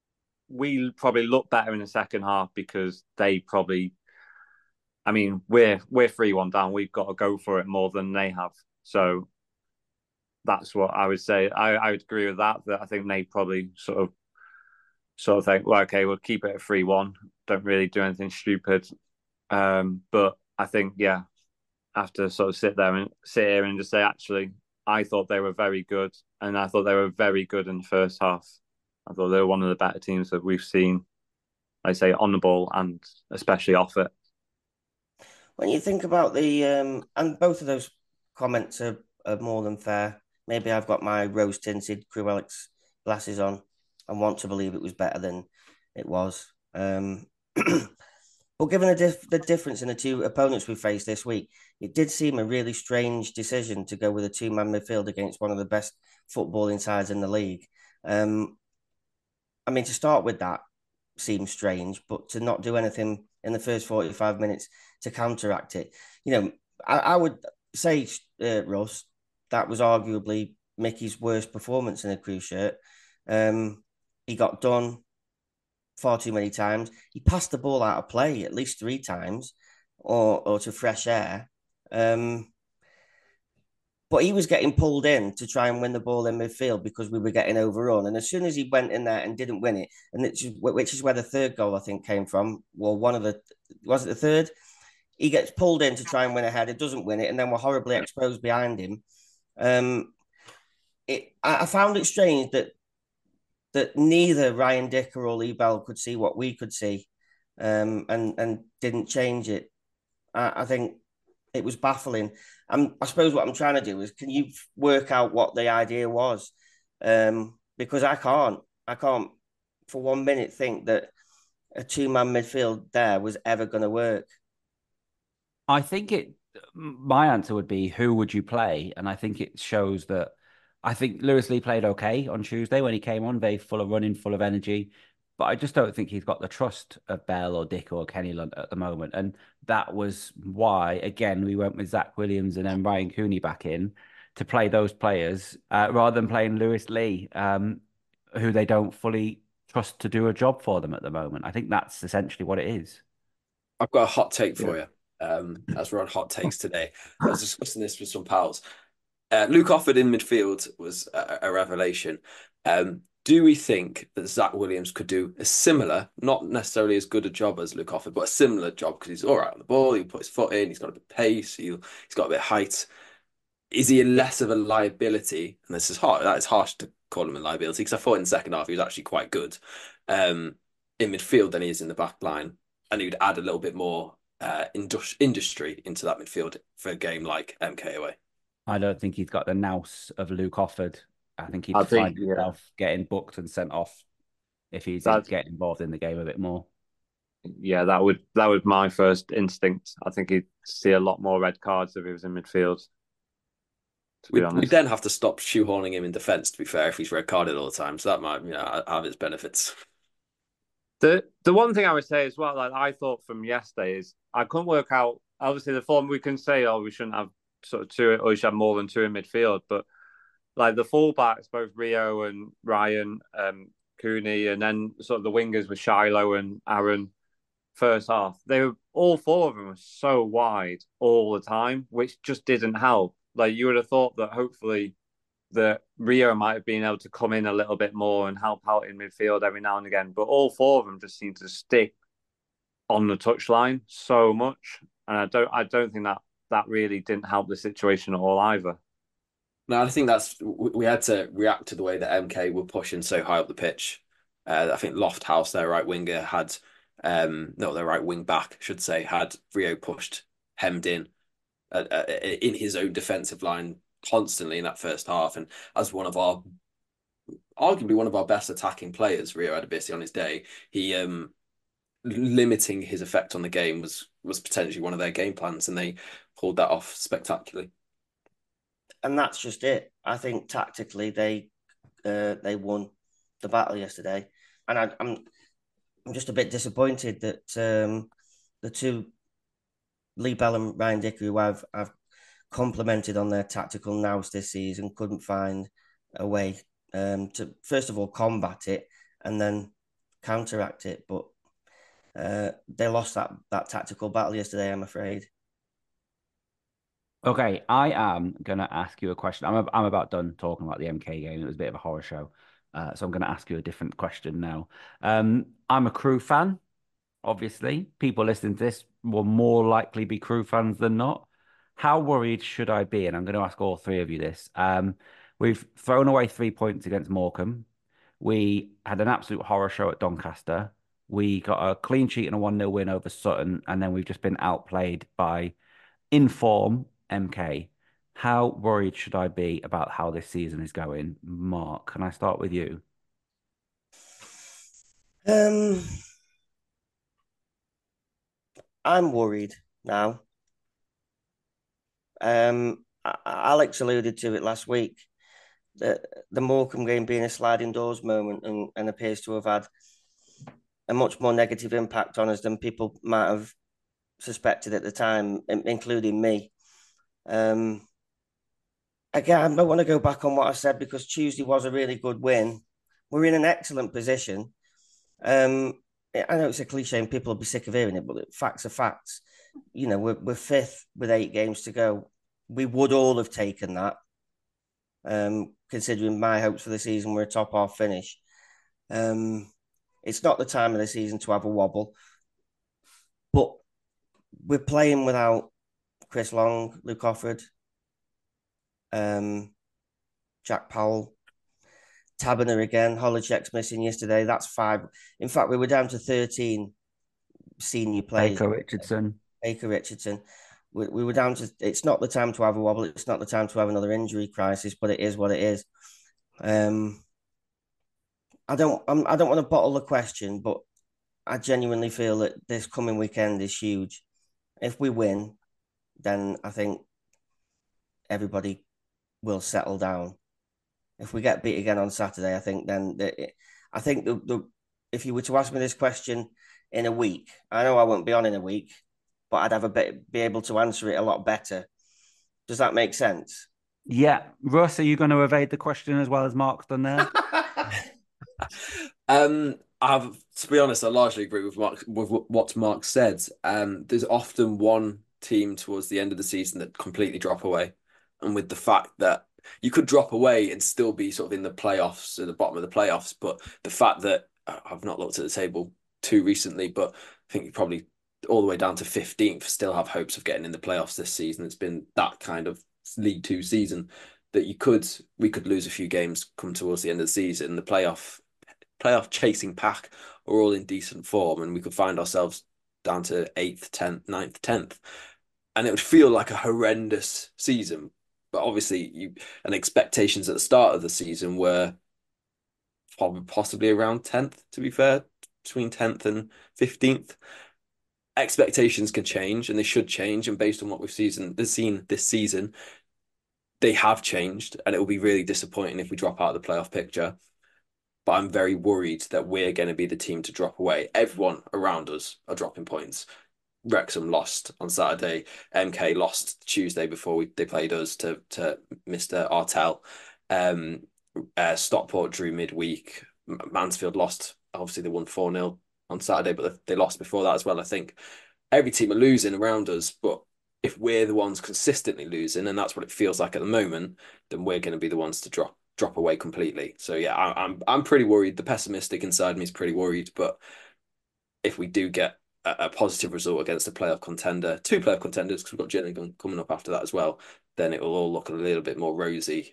Speaker 4: we probably look better in the second half because they probably. I mean, we're 3-1 down. We've got to go for it more than they have. So that's what I would say. I would agree with that. That I think they probably sort of think, well, okay, we'll keep it at 3-1. Don't really do anything stupid. But I think, yeah, I have to sort of sit here and just say, actually, I thought they were very good, and I thought they were very good in the first half. I thought they were one of the better teams that we've seen. I say on the ball and especially off it.
Speaker 2: When you think about and both of those comments are more than fair. Maybe I've got my rose-tinted Crew Alex glasses on and want to believe it was better than it was. But given the difference in the two opponents we faced this week, it did seem a really strange decision to go with a two-man midfield against one of the best footballing sides in the league. I mean, to start with that seems strange, but to not do anything in the first 45 minutes to counteract it, I would say, Russ, that was arguably Mickey's worst performance in a Crew shirt. He got done far too many times. He passed the ball out of play at least 3 times or to fresh air. But he was getting pulled in to try and win the ball in midfield because we were getting overrun. And as soon as he went in there and didn't win it, which is where the third goal, I think, came from. Well, was it the third? He gets pulled in to try and win a header, doesn't win it, and then we're horribly exposed behind him. I found it strange that neither Ryan Dicker or Lee Bell could see what we could see, and didn't change it. I think it was baffling. I suppose what I'm trying to do is, can you work out what the idea was? Because I can't for 1 minute think that a two-man midfield there was ever going to work.
Speaker 1: I think my answer would be, who would you play? And I think it shows that I think Lewis Lee played okay on Tuesday when he came on, very full of running, full of energy. But I just don't think he's got the trust of Bell or Dick or Kenny Lunt at the moment. And that was why, again, we went with Zach Williams and then Ryan Cooney back in to play those players rather than playing Lewis Lee, who they don't fully trust to do a job for them at the moment. I think that's essentially what it is.
Speaker 3: I've got a hot take for you. As we're on hot takes today, I was discussing this with some pals. Luke Offord in midfield was a revelation. Do we think that Zach Williams could do a similar, not necessarily as good a job as Luke Offord, but a similar job because he's all right on the ball, he'll put his foot in, he's got a bit of pace, he's got a bit of height. Is he less of a liability? And this is hard. That is harsh to call him a liability because I thought in the second half he was actually quite good in midfield than he is in the back line, and he would add a little bit more industry into that midfield for a game like MK away.
Speaker 1: I don't think he's got the nous of Luke Offord. I think he'd find himself getting booked and sent off if he's getting involved in the game a bit more.
Speaker 4: Yeah, that would my first instinct. I think he'd see a lot more red cards if he was in midfield.
Speaker 3: We then have to stop shoehorning him in defence, to be fair, if he's red carded all the time. So that might have its benefits.
Speaker 4: The one thing I would say as well, like I thought from yesterday, is I couldn't work out. Obviously, the form we can say, we shouldn't have sort of 2, or we should have more than 2 in midfield. But like the fullbacks, both Rio and Ryan, Cooney, and then sort of the wingers with Shiloh and Aaron. First half, they were all 4 of them were so wide all the time, which just didn't help. Like you would have thought that hopefully that Rio might have been able to come in a little bit more and help out in midfield every now and again. But all 4 of them just seem to stick on the touchline so much. And I don't think that really didn't help the situation at all either.
Speaker 3: No, I think we had to react to the way that MK were pushing so high up the pitch. I think Lofthouse, their right winger, had their right wing back, I should say, had Rio pushed, hemmed in his own defensive line constantly in that first half. And as arguably one of our best attacking players, Rio Adebisi on his day, he limiting his effect on the game was potentially one of their game plans, and they pulled that off spectacularly.
Speaker 2: And that's just it. I think tactically they won the battle yesterday, and I'm just a bit disappointed that the two, Lee Bell and Ryan Dicker, who I've complimented on their tactical nous this season, couldn't find a way to first of all combat it and then counteract it, but they lost that tactical battle yesterday, I'm afraid.
Speaker 1: Okay, I am gonna ask you a question. I'm about done talking about the MK game. It was a bit of a horror show, so I'm gonna ask you a different question now. I'm a Crew fan. Obviously, people listening to this will more likely be Crew fans than not. How worried should I be? And I'm going to ask all three of you this. We've thrown away 3 points against Morecambe. We had an absolute horror show at Doncaster. We got a clean sheet and a 1-0 win over Sutton, and then we've just been outplayed by inform MK. How worried should I be about how this season is going? Mark, can I start with you?
Speaker 2: I'm worried now. Alex alluded to it last week. The Morecambe game being a sliding doors moment and appears to have had a much more negative impact on us than people might have suspected at the time, including me. Again, I don't want to go back on what I said because Tuesday was a really good win. We're in an excellent position. I know it's a cliche and people will be sick of hearing it, but facts are facts. You know, we're fifth with 8 games to go. We would all have taken that. Considering my hopes for the season were a top half finish. It's not the time of the season to have a wobble, but we're playing without Chris Long, Luke Offord, Jack Powell, Taberner again. Holacek's missing yesterday. That's 5. In fact, we were down to 13 senior players.
Speaker 1: Baker Richardson.
Speaker 2: We were down to. It's not the time to have a wobble. It's not the time to have another injury crisis. But it is what it is. I don't want to bottle the question, but I genuinely feel that this coming weekend is huge. If we win, then I think everybody will settle down. If we get beat again on Saturday, I think if you were to ask me this question in a week, I know I won't be on in a week, but I'd have be able to answer it a lot better. Does that make sense?
Speaker 1: Yeah. Russ, are you going to evade the question as well as Mark's done there?
Speaker 3: To be honest, I largely agree with what Mark said. There's often one team towards the end of the season that completely drop away. And with the fact that you could drop away and still be sort of in the playoffs, at the bottom of the playoffs, but the fact that I've not looked at the table too recently, but I think you probably all the way down to 15th still have hopes of getting in the playoffs this season. It's been that kind of League Two season that we could lose a few games come towards the end of the season. The playoff chasing pack are all in decent form, and we could find ourselves down to 8th, 10th, 9th, 10th. And it would feel like a horrendous season. But obviously, expectations at the start of the season were probably possibly around 10th, to be fair, between 10th and 15th. Expectations can change, and they should change. And based on what we've seen this season, they have changed, and it will be really disappointing if we drop out of the playoff picture. But I'm very worried that we're going to be the team to drop away. Everyone around us are dropping points. Wrexham lost on Saturday. MK lost Tuesday before they played us to Mr. Artell. Stockport drew midweek. Mansfield lost. Obviously, they won 4-0 on Saturday, but they lost before that as well. I think every team are losing around us, but if we're the ones consistently losing, and that's what it feels like at the moment, then we're going to be the ones to drop away completely. So yeah, I'm pretty worried. The pessimistic inside me is pretty worried, but if we do get a positive result against a playoff contender, 2 playoff contenders, because we've got Gillingham coming up after that as well, then it will all look a little bit more rosy.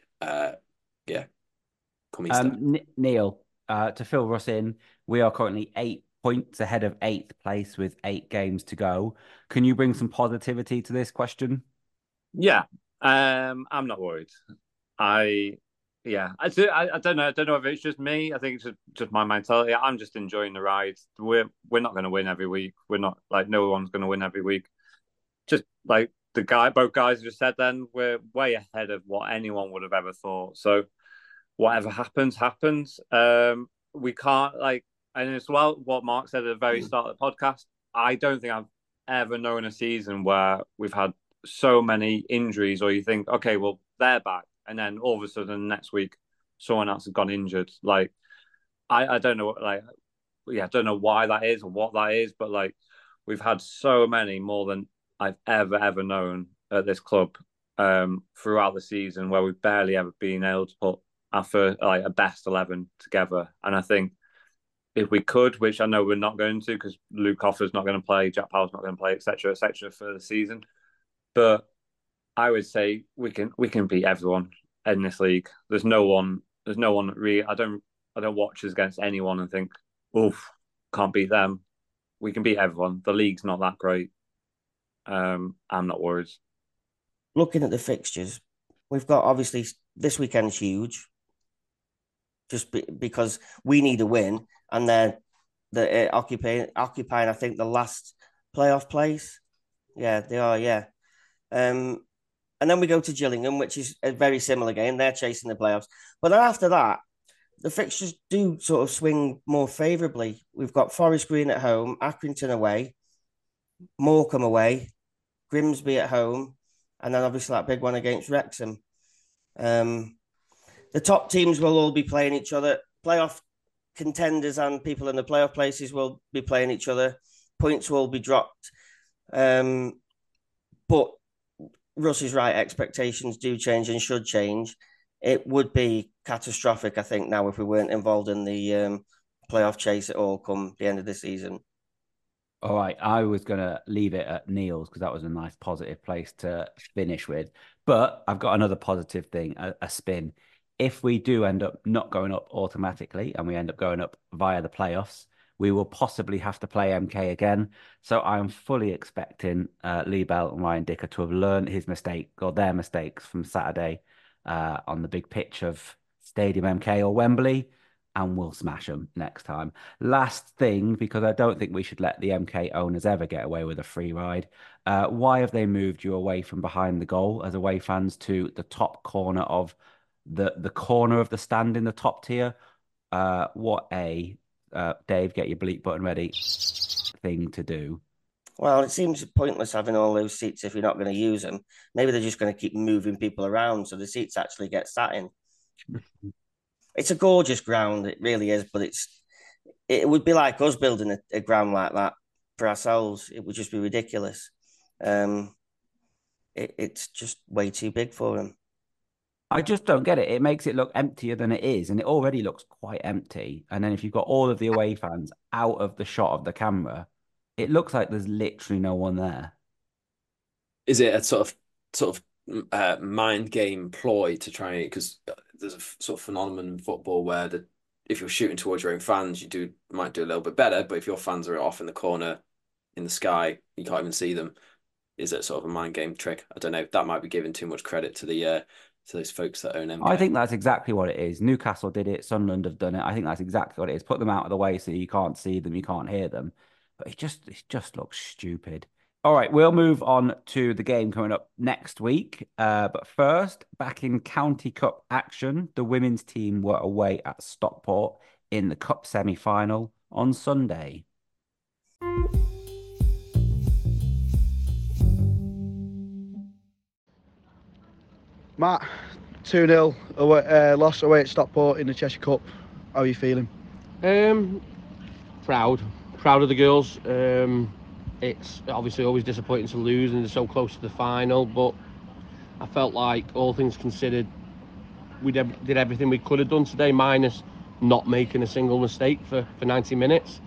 Speaker 3: Come Easter.
Speaker 1: Neil, to fill Russ in, we are currently 8 points ahead of 8th place with 8 games to go. Can you bring some positivity to this question?
Speaker 4: Yeah, I'm not worried. I don't know. I don't know if it's just me. I think it's just my mentality. I'm just enjoying the ride. We're not going to win every week. We're not like no one's going to win every week. Just like both guys just said. Then we're way ahead of what anyone would have ever thought. So whatever happens. We can't and as well what Mark said at the very start of the podcast. I don't think I've ever known a season where we've had so many injuries, or you think, okay, well they're back. And then all of a sudden, next week, someone else has gone injured. I don't know. I don't know why that is or what that is, but like we've had so many, more than I've ever known at this club throughout the season, where we've barely ever been able to put a best 11 together. And I think if we could, which I know we're not going to, because Luke Hoffer's not going to play, Jack Powell's not going to play, etc., for the season, but I would say we can beat everyone in this league. There's no one really. I don't watch us against anyone and think, oof, can't beat them. We can beat everyone. The league's not that great. I'm not worried.
Speaker 2: Looking at the fixtures, we've got, obviously, this weekend's huge, just because we need a win, and they're occupying, I think, the last playoff place. Yeah, they are. Yeah. And then we go to Gillingham, which is a very similar game. They're chasing the playoffs. But then after that, the fixtures do sort of swing more favourably. We've got Forest Green at home, Accrington away, Morecambe away, Grimsby at home, and then obviously that big one against Wrexham. The top teams will all be playing each other. Playoff contenders and people in the playoff places will be playing each other. Points will be dropped. But Russ is right. Expectations do change and should change. It would be catastrophic, I think, now if we weren't involved in the playoff chase at all come the end of the season.
Speaker 1: All right, I was going to leave it at Neil's because that was a nice positive place to finish with. But I've got another positive thing, a spin. If we do end up not going up automatically and we end up going up via the playoffs, we will possibly have to play MK again. So I'm fully expecting Lee Bell and Ryan Dicker to have learned his mistake or their mistakes from Saturday on the big pitch of Stadium MK or Wembley, and we'll smash them next time. Last thing, because I don't think we should let the MK owners ever get away with a free ride. Why have they moved you away from behind the goal as away fans to the top corner of the corner of the stand in the top tier? What a Dave, get your bleep button ready thing to do.
Speaker 2: Well, it seems pointless having all those seats if you're not going to use them. Maybe they're just going to keep moving people around so the seats actually get sat in. It's a gorgeous ground, it really is, but it would be like us building a ground like that for ourselves. It would just be ridiculous. It's just way too big for them.
Speaker 1: I just don't get it. It makes it look emptier than it is, and it already looks quite empty. And then if you've got all of the away fans out of the shot of the camera, it looks like there's literally no one there.
Speaker 3: Is it a sort of mind game ploy to try, because there's a sort of phenomenon in football where if you're shooting towards your own fans, you might do a little bit better, but if your fans are off in the corner in the sky, you can't even see them. Is it sort of a mind game trick? I don't know. That might be giving too much credit to those folks that own MK.
Speaker 1: I think that's exactly what it is. Newcastle did it. Sunderland have done it. I think that's exactly what it is. Put them out of the way so you can't see them, you can't hear them. But it just looks stupid. All right, we'll move on to the game coming up next week. But first, back in County Cup action, the women's team were away at Stockport in the Cup semi-final on Sunday.
Speaker 5: Matt, 2-0 loss away at Stockport in the Cheshire Cup. How are you feeling?
Speaker 6: Proud of the girls. It's obviously always disappointing to lose and they're so close to the final, but I felt like, all things considered, we did everything we could have done today, minus not making a single mistake for 90 minutes.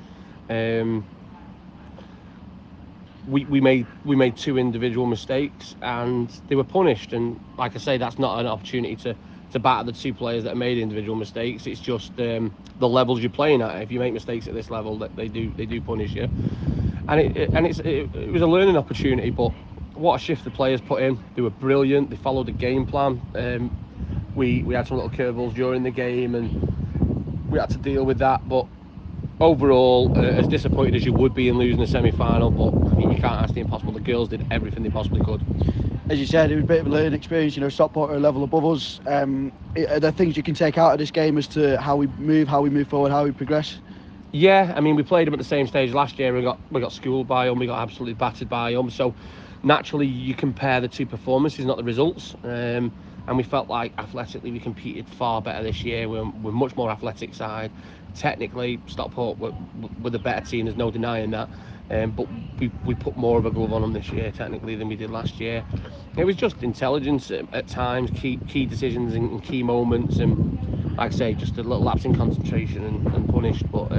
Speaker 6: We made two individual mistakes and they were punished, and like I say, that's not an opportunity to batter the two players that made individual mistakes. It's just the levels you're playing at. If you make mistakes at this level, that they do punish you, and it was a learning opportunity. But what a shift the players put in. They were brilliant. They followed the game plan. We had some little curveballs during the game and we had to deal with that, but overall, as disappointed as you would be in losing a semi-final, but I mean, you can't ask the impossible. The girls did everything they possibly could.
Speaker 5: As you said, it was a bit of a learning experience. You know, Stockport are a level above us. Are there things you can take out of this game as to how we move forward, how we progress?
Speaker 6: Yeah, I mean, we played them at the same stage last year. We got schooled by them. We got absolutely battered by them. So naturally, you compare the two performances, not the results. and we felt like athletically we competed far better this year. We're much more athletic side. Technically, Stockport were the better team. There's no denying that. But we put more of a glove on them this year technically than we did last year. It was just intelligence at times, key decisions in key moments, and like I say, just a little lapse in concentration and punished. But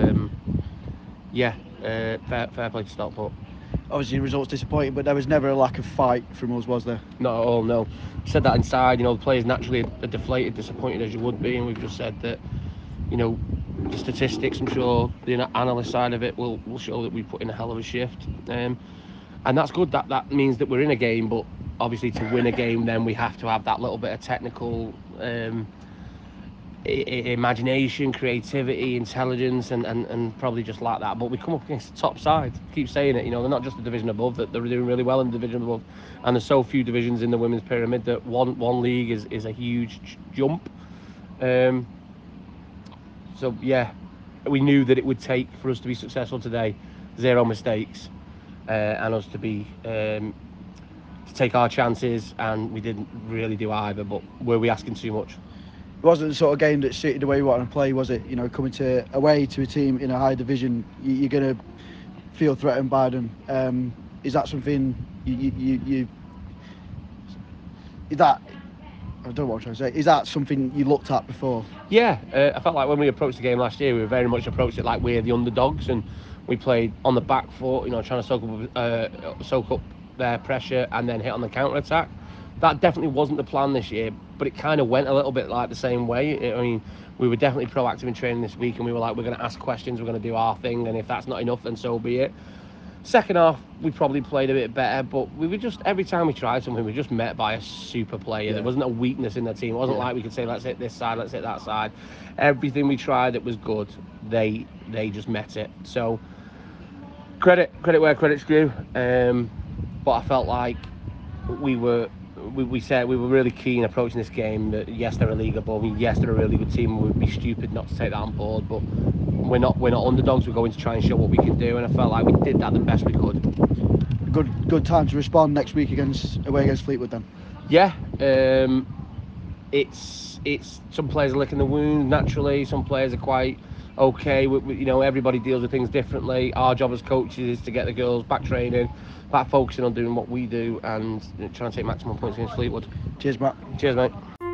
Speaker 6: fair play to Stockport.
Speaker 5: Obviously, the result's disappointing, but there was never a lack of fight from us, was there?
Speaker 6: Not at all, no. Said that inside, the players naturally are deflated, disappointed as you would be, and we've just said that, the statistics, I'm sure the analyst side of it will show that we put in a hell of a shift. And that's good. That means that we're in a game, but obviously to win a game, then we have to have that little bit of technical imagination, creativity, intelligence, and probably just like that. But we come up against the top side. Keep saying it. They're not just the division above. That they're doing really well in the division above, and there's so few divisions in the women's pyramid that one league is a huge jump. So yeah, we knew that it would take for us to be successful today, 0 mistakes, and us to be to take our chances, and we didn't really do either. But were we asking too much?
Speaker 5: It wasn't the sort of game that suited the way we wanted to play, was it? Coming away to a team in a high division, you're going to feel threatened by them. Is that something I don't know what I'm trying to say. Is that something you looked at before?
Speaker 6: Yeah, I felt like when we approached the game last year, we very much approached it like we're the underdogs, and we played on the back foot, trying to soak up their pressure and then hit on the counter attack. That definitely wasn't the plan this year, but it kind of went a little bit like the same way. We were definitely proactive in training this week, and we were like, we're going to ask questions, we're going to do our thing, and if that's not enough, then so be it. Second half, we probably played a bit better, but we were just, every time we tried something, we were just met by a super player. Yeah. There wasn't a weakness in the team. It wasn't like we could say, let's hit this side, let's hit that side. Everything we tried that was good, they just met it. So credit where credit's due. But I felt like we said we were really keen approaching this game that yes, they're a league above, yes, they're a really good team, and we'd be stupid not to take that on board, but we're not underdogs. We're going to try and show what we can do, and I felt like we did that the best we could.
Speaker 5: Good time to respond next week away against Fleetwood then.
Speaker 6: Yeah, it's some players are licking the wound naturally, some players are quite okay. Everybody deals with things differently. Our job as coaches is to get the girls back training, back focusing on doing what we do, and trying to take maximum points against Fleetwood.
Speaker 5: Cheers, Matt.
Speaker 6: Cheers, mate.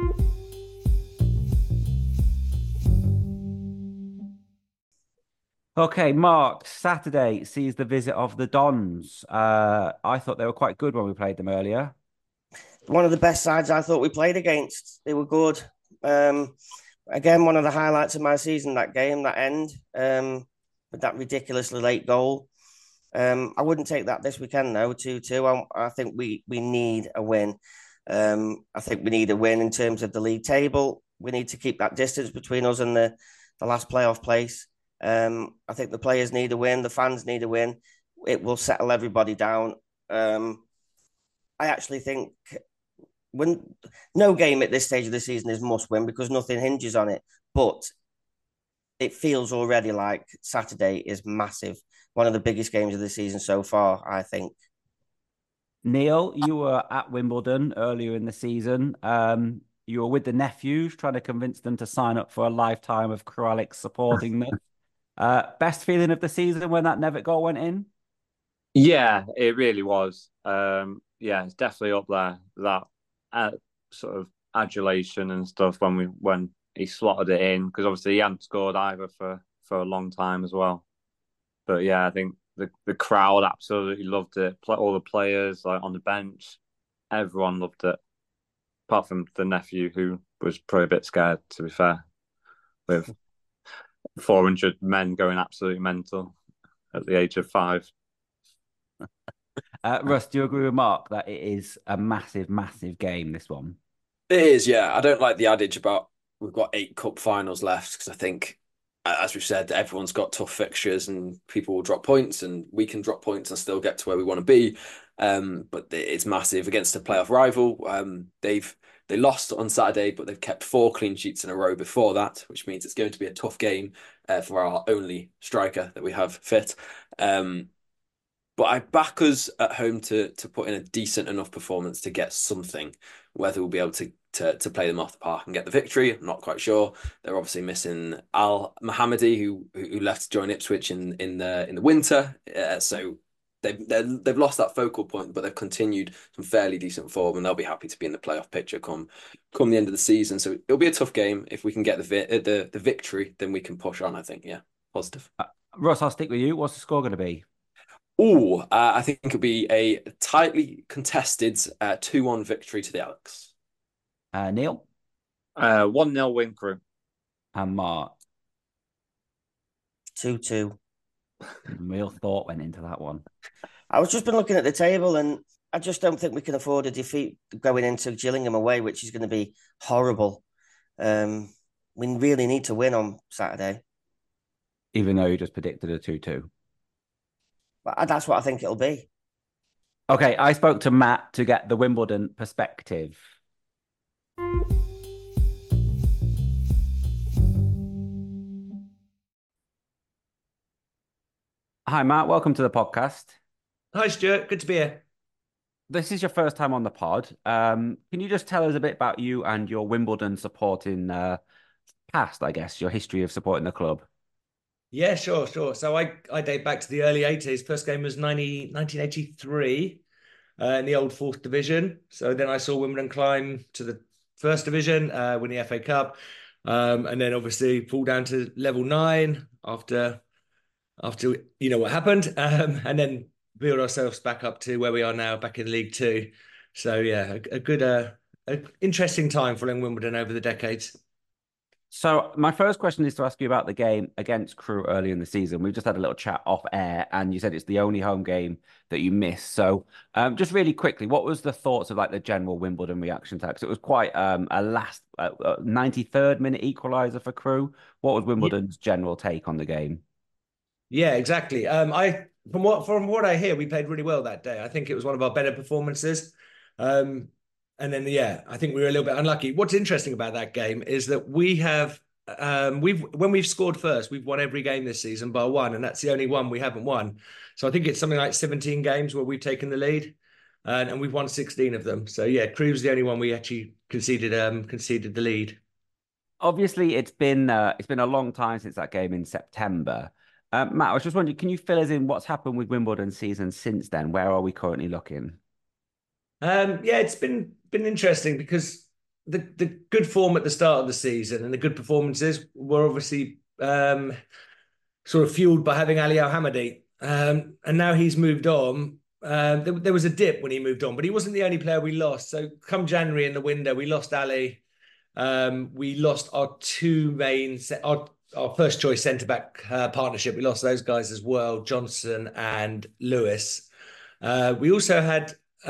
Speaker 1: Okay, Mark, Saturday sees the visit of the Dons. I thought they were quite good when we played them earlier.
Speaker 2: One of the best sides I thought we played against. They were good. Again, one of the highlights of my season, that game, that end, with that ridiculously late goal. I wouldn't take that this weekend, though, 2-2. I think we need a win. I think we need a win in terms of the league table. We need to keep that distance between us and the last playoff place. I think the players need a win. The fans need a win. It will settle everybody down. I actually think no game at this stage of the season is must win because nothing hinges on it. But it feels already like Saturday is massive. One of the biggest games of the season so far, I think.
Speaker 1: Neil, you were at Wimbledon earlier in the season. You were with the nephews, trying to convince them to sign up for a lifetime of Kralik supporting them. Best feeling of the season when that Nevitt goal went in?
Speaker 4: Yeah, it really was. It's definitely up there. That sort of adulation and stuff when he slotted it in, because obviously he hadn't scored either for a long time as well. But yeah, I think the crowd absolutely loved it. All the players like on the bench, everyone loved it. Apart from the nephew, who was probably a bit scared, to be fair, with 400 men going absolutely mental at the age of 5.
Speaker 1: Russ, do you agree with Mark that it is a massive, massive game, this one?
Speaker 3: It is, yeah. I don't like the adage about we've got 8 cup finals left, because I think, as we've said, everyone's got tough fixtures and people will drop points and we can drop points and still get to where we want to be. But it's massive against a playoff rival. They lost on Saturday, but they've kept 4 clean sheets in a row before that, which means it's going to be a tough game for our only striker that we have fit. But I back us at home to put in a decent enough performance to get something. Whether we'll be able to to play them off the park and get the victory. I'm not quite sure. They're obviously missing Al Mohammadi, who left to join Ipswich in the winter. So they've lost that focal point, but they've continued some fairly decent form, and they'll be happy to be in the playoff picture come the end of the season. So it'll be a tough game. If we can get the victory, then we can push on. I think, yeah, positive.
Speaker 1: Russ, I'll stick with you. What's the score going to be?
Speaker 3: Oh, I think it'll be a tightly contested 2-1 victory to the Alex.
Speaker 1: Neil?
Speaker 4: 1-0 win, Crewe.
Speaker 1: And Mark?
Speaker 2: 2-2.
Speaker 1: Real thought went into that one.
Speaker 2: I was just been looking at the table, and I just don't think we can afford a defeat going into Gillingham away, which is going to be horrible. We really need to win on Saturday.
Speaker 1: Even though you just predicted a 2-2.
Speaker 2: But that's what I think it'll be.
Speaker 1: Okay, I spoke to Matt to get the Wimbledon perspective. Hi, Matt. Welcome to the podcast.
Speaker 7: Hi, Stuart. Good to be here.
Speaker 1: This is your first time on the pod. Can you just tell us a bit about you and your Wimbledon supporting past, I guess, your history of supporting the club?
Speaker 7: Yeah, sure. So I date back to the early 80s. First game was 1983 in the old fourth division. So then I saw Wimbledon climb to the first division, win the FA Cup, and then obviously fall down to level 9 after you know what happened, and then build ourselves back up to where we are now, back in League Two. So yeah, a good, interesting time following Wimbledon over the decades.
Speaker 1: So my first question is to ask you about the game against Crewe early in the season. We've just had a little chat off air, and you said it's the only home game that you missed. So just really quickly, what was the thoughts of like the general Wimbledon reaction to that? 'Cause it was quite a last 93rd minute equaliser for Crewe. What was Wimbledon's general take on the game?
Speaker 7: Yeah, exactly. From what I hear, we played really well that day. I think it was one of our better performances. And then, yeah, I think we were a little bit unlucky. What's interesting about that game is that when we've scored first, we've won every game this season bar one, and that's the only one we haven't won. So I think it's something like 17 games where we've taken the lead, and we've won 16 of them. So yeah, Crewe's the only one we actually conceded the lead.
Speaker 1: Obviously, it's been a long time since that game in September. Matt, I was just wondering, can you fill us in what's happened with Wimbledon season since then? Where are we currently looking?
Speaker 7: Yeah, it's been interesting because the good form at the start of the season and the good performances were obviously sort of fueled by having Ali Al-Hamadi. And now he's moved on. There was a dip when he moved on, but he wasn't the only player we lost. So come January in the window, we lost Ali. We lost our two main, our first choice centre-back partnership. We lost those guys as well, Johnson and Lewis. We also had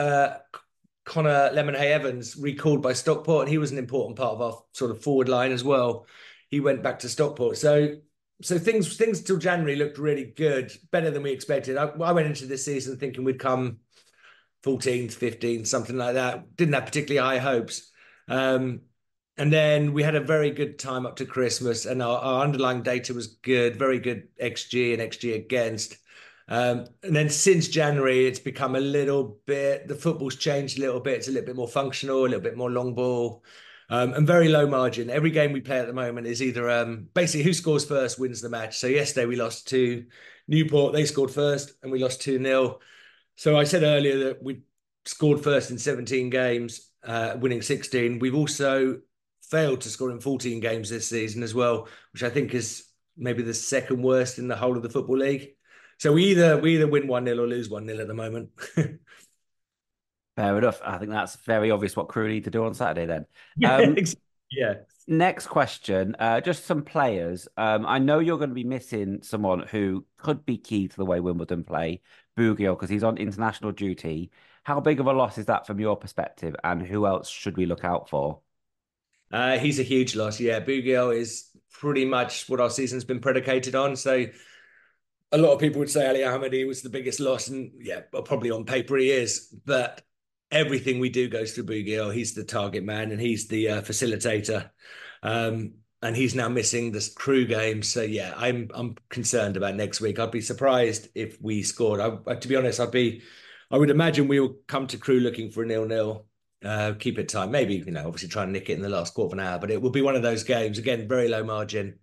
Speaker 7: Connor Lemonhay Evans recalled by Stockport, and he was an important part of our sort of forward line as well. He went back to Stockport. So things till January looked really good, better than we expected. I went into this season thinking we'd come 14th, 15th, something like that. Didn't have particularly high hopes. And then we had a very good time up to Christmas, and our underlying data was good, very good XG and XG against. And then since January, it's become a little bit, the football's changed a little bit. It's a little bit more functional, a little bit more long ball, and very low margin. Every game we play at the moment is either basically who scores first wins the match. So yesterday we lost to Newport. They scored first and we lost 2-0. So I said earlier that we scored first in 17 games, winning 16. We've also failed to score in 14 games this season as well, which I think is maybe the second worst in the whole of the Football League. So we either win 1-0 or lose 1-0 at the moment.
Speaker 1: Fair enough. I think that's very obvious what Crewe need to do on Saturday then.
Speaker 7: Yeah.
Speaker 1: Next question, just some players. I know you're going to be missing someone who could be key to the way Wimbledon play, Bougiel, because he's on international duty. How big of a loss is that from your perspective, and who else should we look out for?
Speaker 7: He's a huge loss. Yeah, Bougiel is pretty much what our season's been predicated on. So a lot of people would say Ali Ahmadi was the biggest loss, and yeah, probably on paper he is. But everything we do goes through Bougiel. He's the target man, and he's the facilitator. And he's now missing this Crewe game. So yeah, I'm concerned about next week. I'd be surprised if we scored. To be honest, I would imagine we will come to Crewe looking for a 0-0. keep it tight. Maybe, obviously try and nick it in the last quarter of an hour, but it will be one of those games. Again, very low margin.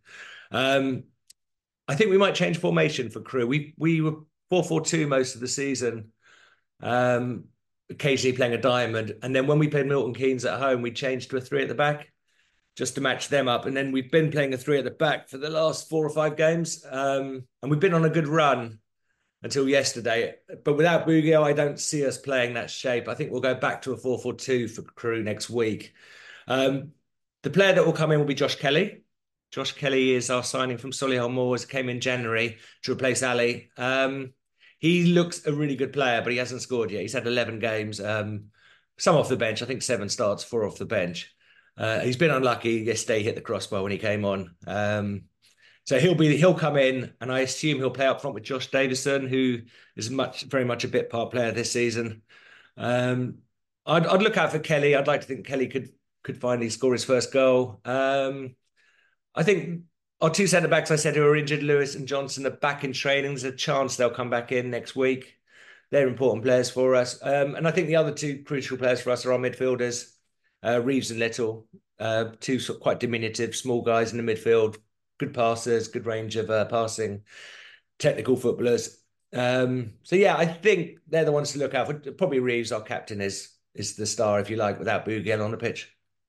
Speaker 7: I think we might change formation for Crewe. We were 4-4-2 most of the season, occasionally playing a diamond. And then when we played Milton Keynes at home, we changed to a 3 at the back just to match them up. And then we've been playing a 3 at the back for the last 4 or 5 games. And we've been on a good run until yesterday. But without Bugio, I don't see us playing that shape. I think we'll go back to a 4-4-2 for Crewe next week. The player that will come in will be Josh Kelly. Josh Kelly is our signing from Solihull Moors, came in January to replace Ali. He looks a really good player, but he hasn't scored yet. He's had 11 games, some off the bench. I think 7 starts, 4 off the bench. He's been unlucky. Yesterday he hit the crossbar when he came on. So he'll come in, and I assume he'll play up front with Josh Davison, who is very much a bit part player this season. I'd look out for Kelly. I'd like to think Kelly could finally score his first goal. I think our 2 centre-backs, I said, who are injured, Lewis and Johnson, are back in training. There's a chance they'll come back in next week. They're important players for us. And I think the other 2 crucial players for us are our midfielders, Reeves and Little, 2 sort of quite diminutive, small guys in the midfield, good passers, good range of passing, technical footballers. So, yeah, I think they're the ones to look out for. Probably Reeves, our captain, is the star, if you like, without Bugel on the pitch.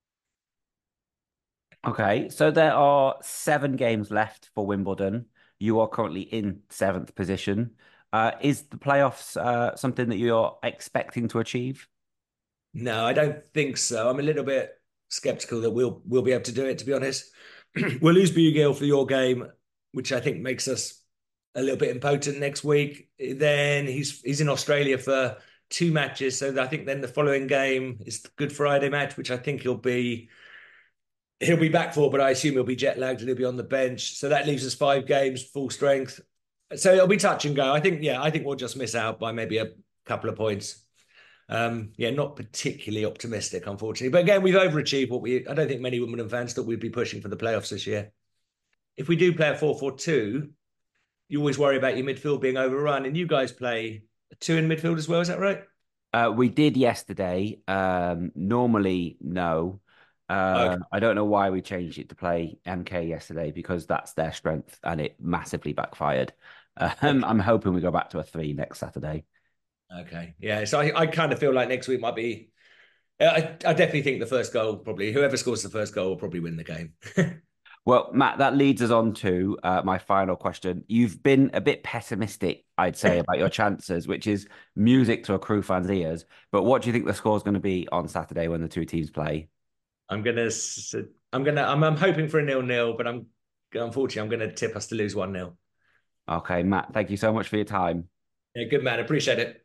Speaker 1: Okay, so there are 7 games left for Wimbledon. You are currently in 7th position. Is the playoffs something that you're expecting to achieve?
Speaker 7: No, I don't think so. I'm a little bit skeptical that we'll be able to do it, to be honest. We'll lose Bugil for your game, which I think makes us a little bit impotent next week. Then he's in Australia for 2 matches, so I think then the following game is the Good Friday match, which I think he'll be back for, but I assume he'll be jet lagged and he'll be on the bench. So that leaves us 5 games, full strength. So it'll be touch and go. I think we'll just miss out by maybe a couple of points. Not particularly optimistic, unfortunately. But again, we've overachieved I don't think many Wimbledon fans thought we'd be pushing for the playoffs this year. If we do play a 4-4-2, you always worry about your midfield being overrun. And you guys play a 2 in midfield as well, is that right?
Speaker 1: We did yesterday. Normally, no.
Speaker 7: Okay.
Speaker 1: I don't know why we changed it to play MK yesterday, because that's their strength and it massively backfired. I'm hoping we go back to a 3 next Saturday.
Speaker 7: Okay. Yeah. So I kind of feel like next week might be. I definitely think the first goal, probably whoever scores the first goal will probably win the game.
Speaker 1: Well, Matt, that leads us on to my final question. You've been a bit pessimistic, I'd say, about your chances, which is music to a Crewe fan's ears. But what do you think the score is going to be on Saturday when the 2 teams play?
Speaker 7: I'm hoping for a 0-0, but unfortunately I'm gonna tip us to lose 1-0.
Speaker 1: Okay, Matt, thank you so much for your time.
Speaker 7: Yeah, good man. Appreciate it.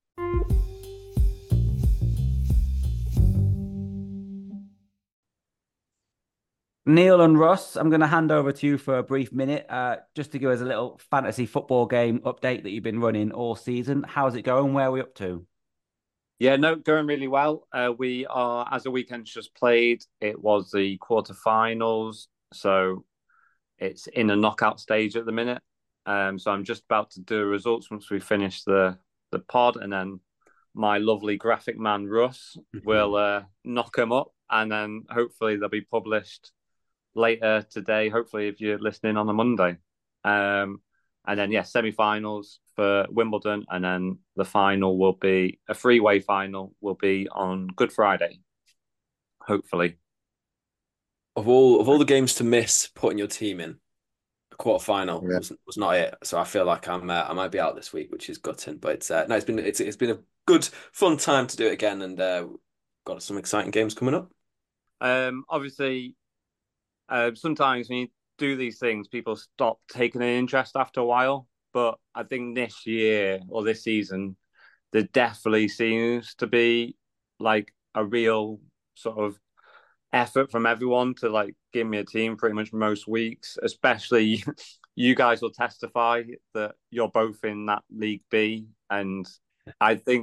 Speaker 1: Neil and Russ, I'm going to hand over to you for a brief minute, just to give us a little fantasy football game update that you've been running all season. How's it going? Where are we up to?
Speaker 4: Yeah, no, going really well. We are, as the weekend's just played, it was the quarterfinals, so it's in a knockout stage at the minute. So I'm just about to do results once we finish the pod, and then my lovely graphic man Russ will knock them up, and then hopefully they'll be published later today. Hopefully, if you're listening on a Monday, and then semi-finals for Wimbledon, and then the final will be a 3-way final. Will be on Good Friday, hopefully.
Speaker 3: Of all the games to miss, putting your team in a quarterfinal was not it. So I feel like I might be out this week, which is gutting. But it's been a good fun time to do it again, and got some exciting games coming up.
Speaker 4: Obviously, sometimes when you do these things, people stop taking an interest after a while. But I think this year or this season, there definitely seems to be like a real sort of effort from everyone to like give me a team pretty much most weeks. Especially you guys will testify that you're both in that League B, and I think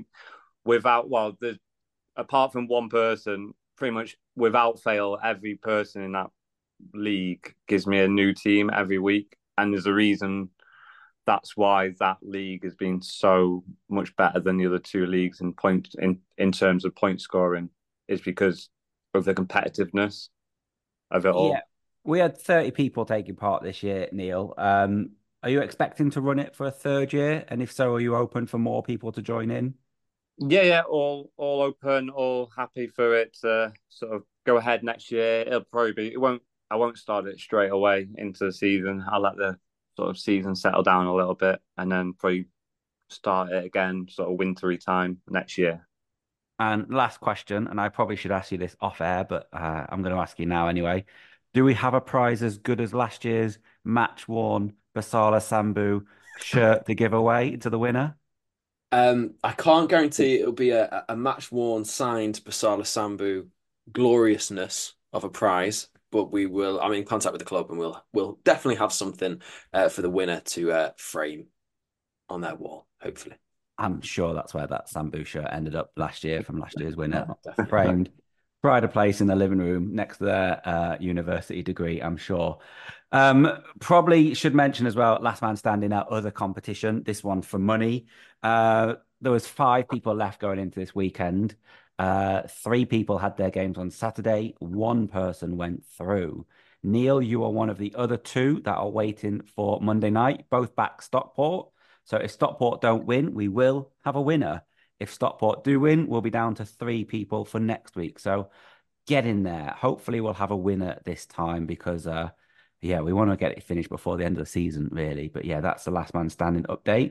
Speaker 4: apart from one person, pretty much without fail, every person in that league gives me a new team every week, and there's a reason. That's why that league has been so much better than the other 2 leagues in terms of point scoring. is because of the competitiveness of it all.
Speaker 1: Yeah, we had 30 people taking part this year, Neil. Are you expecting to run it for a third year? And if so, are you open for more people to join in?
Speaker 4: Yeah, all open, all happy for it to sort of go ahead next year. It'll probably be. I won't start it straight away into the season. I'll let the sort of season settle down a little bit, and then probably start it again, sort of wintry time next year.
Speaker 1: And last question, and I probably should ask you this off air, but I'm going to ask you now anyway. Do we have a prize as good as last year's match worn Basala Sambu shirt to give away to the winner?
Speaker 3: I can't guarantee it'll be a match worn signed Basala Sambu gloriousness of a prize, but we will. I'm in contact with the club, and we'll definitely have something for the winner to frame on their wall, hopefully.
Speaker 1: I'm sure that's where that Sambu shirt ended up last year from last year's winner.
Speaker 3: Definitely.
Speaker 1: Framed. Pride of place in the living room next to their university degree, I'm sure. Probably should mention as well, last man standing, our other competition, this one for money. There was 5 people left going into this weekend. 3 people had their games on Saturday. 1 person went through. Neil, you are one of the other 2 that are waiting for Monday night, both back Stockport. So if Stockport don't win, we will have a winner. If Stockport do win, we'll be down to 3 people for next week. So get in there. Hopefully we'll have a winner this time because, yeah, we want to get it finished before the end of the season, really. But yeah, that's the last man standing update.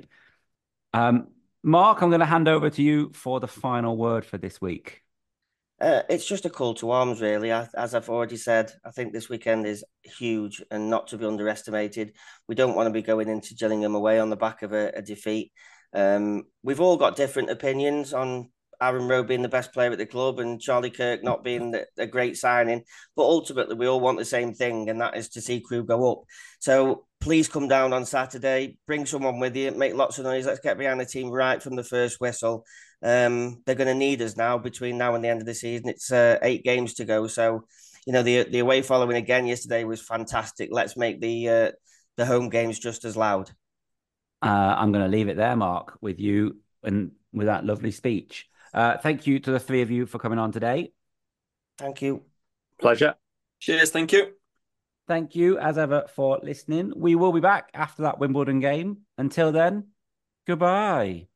Speaker 1: Mark, I'm going to hand over to you for the final word for this week.
Speaker 2: It's just a call to arms, really. As I've already said, I think this weekend is huge and not to be underestimated. We don't want to be going into Gillingham away on the back of a defeat. We've all got different opinions on Aaron Rowe being the best player at the club and Charlie Kirk not being a great signing. But ultimately, we all want the same thing, and that is to see Crewe go up. So please come down on Saturday, bring someone with you, make lots of noise. Let's get behind the team right from the first whistle. They're going to need us now between now and the end of the season. It's 8 games to go. So, you know, the away following again yesterday was fantastic. Let's make the home games just as loud.
Speaker 1: I'm going to leave it there, Mark, with you and with that lovely speech. Thank you to the 3 of you for coming on today.
Speaker 2: Thank you.
Speaker 4: Pleasure.
Speaker 3: Cheers, thank you.
Speaker 1: Thank you, as ever, for listening. We will be back after that Wimbledon game. Until then, goodbye.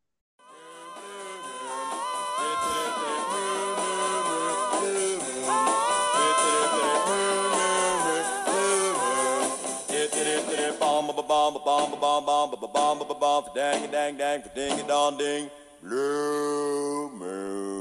Speaker 8: Dang, dang, dang, ding, dong, ding, blue moon.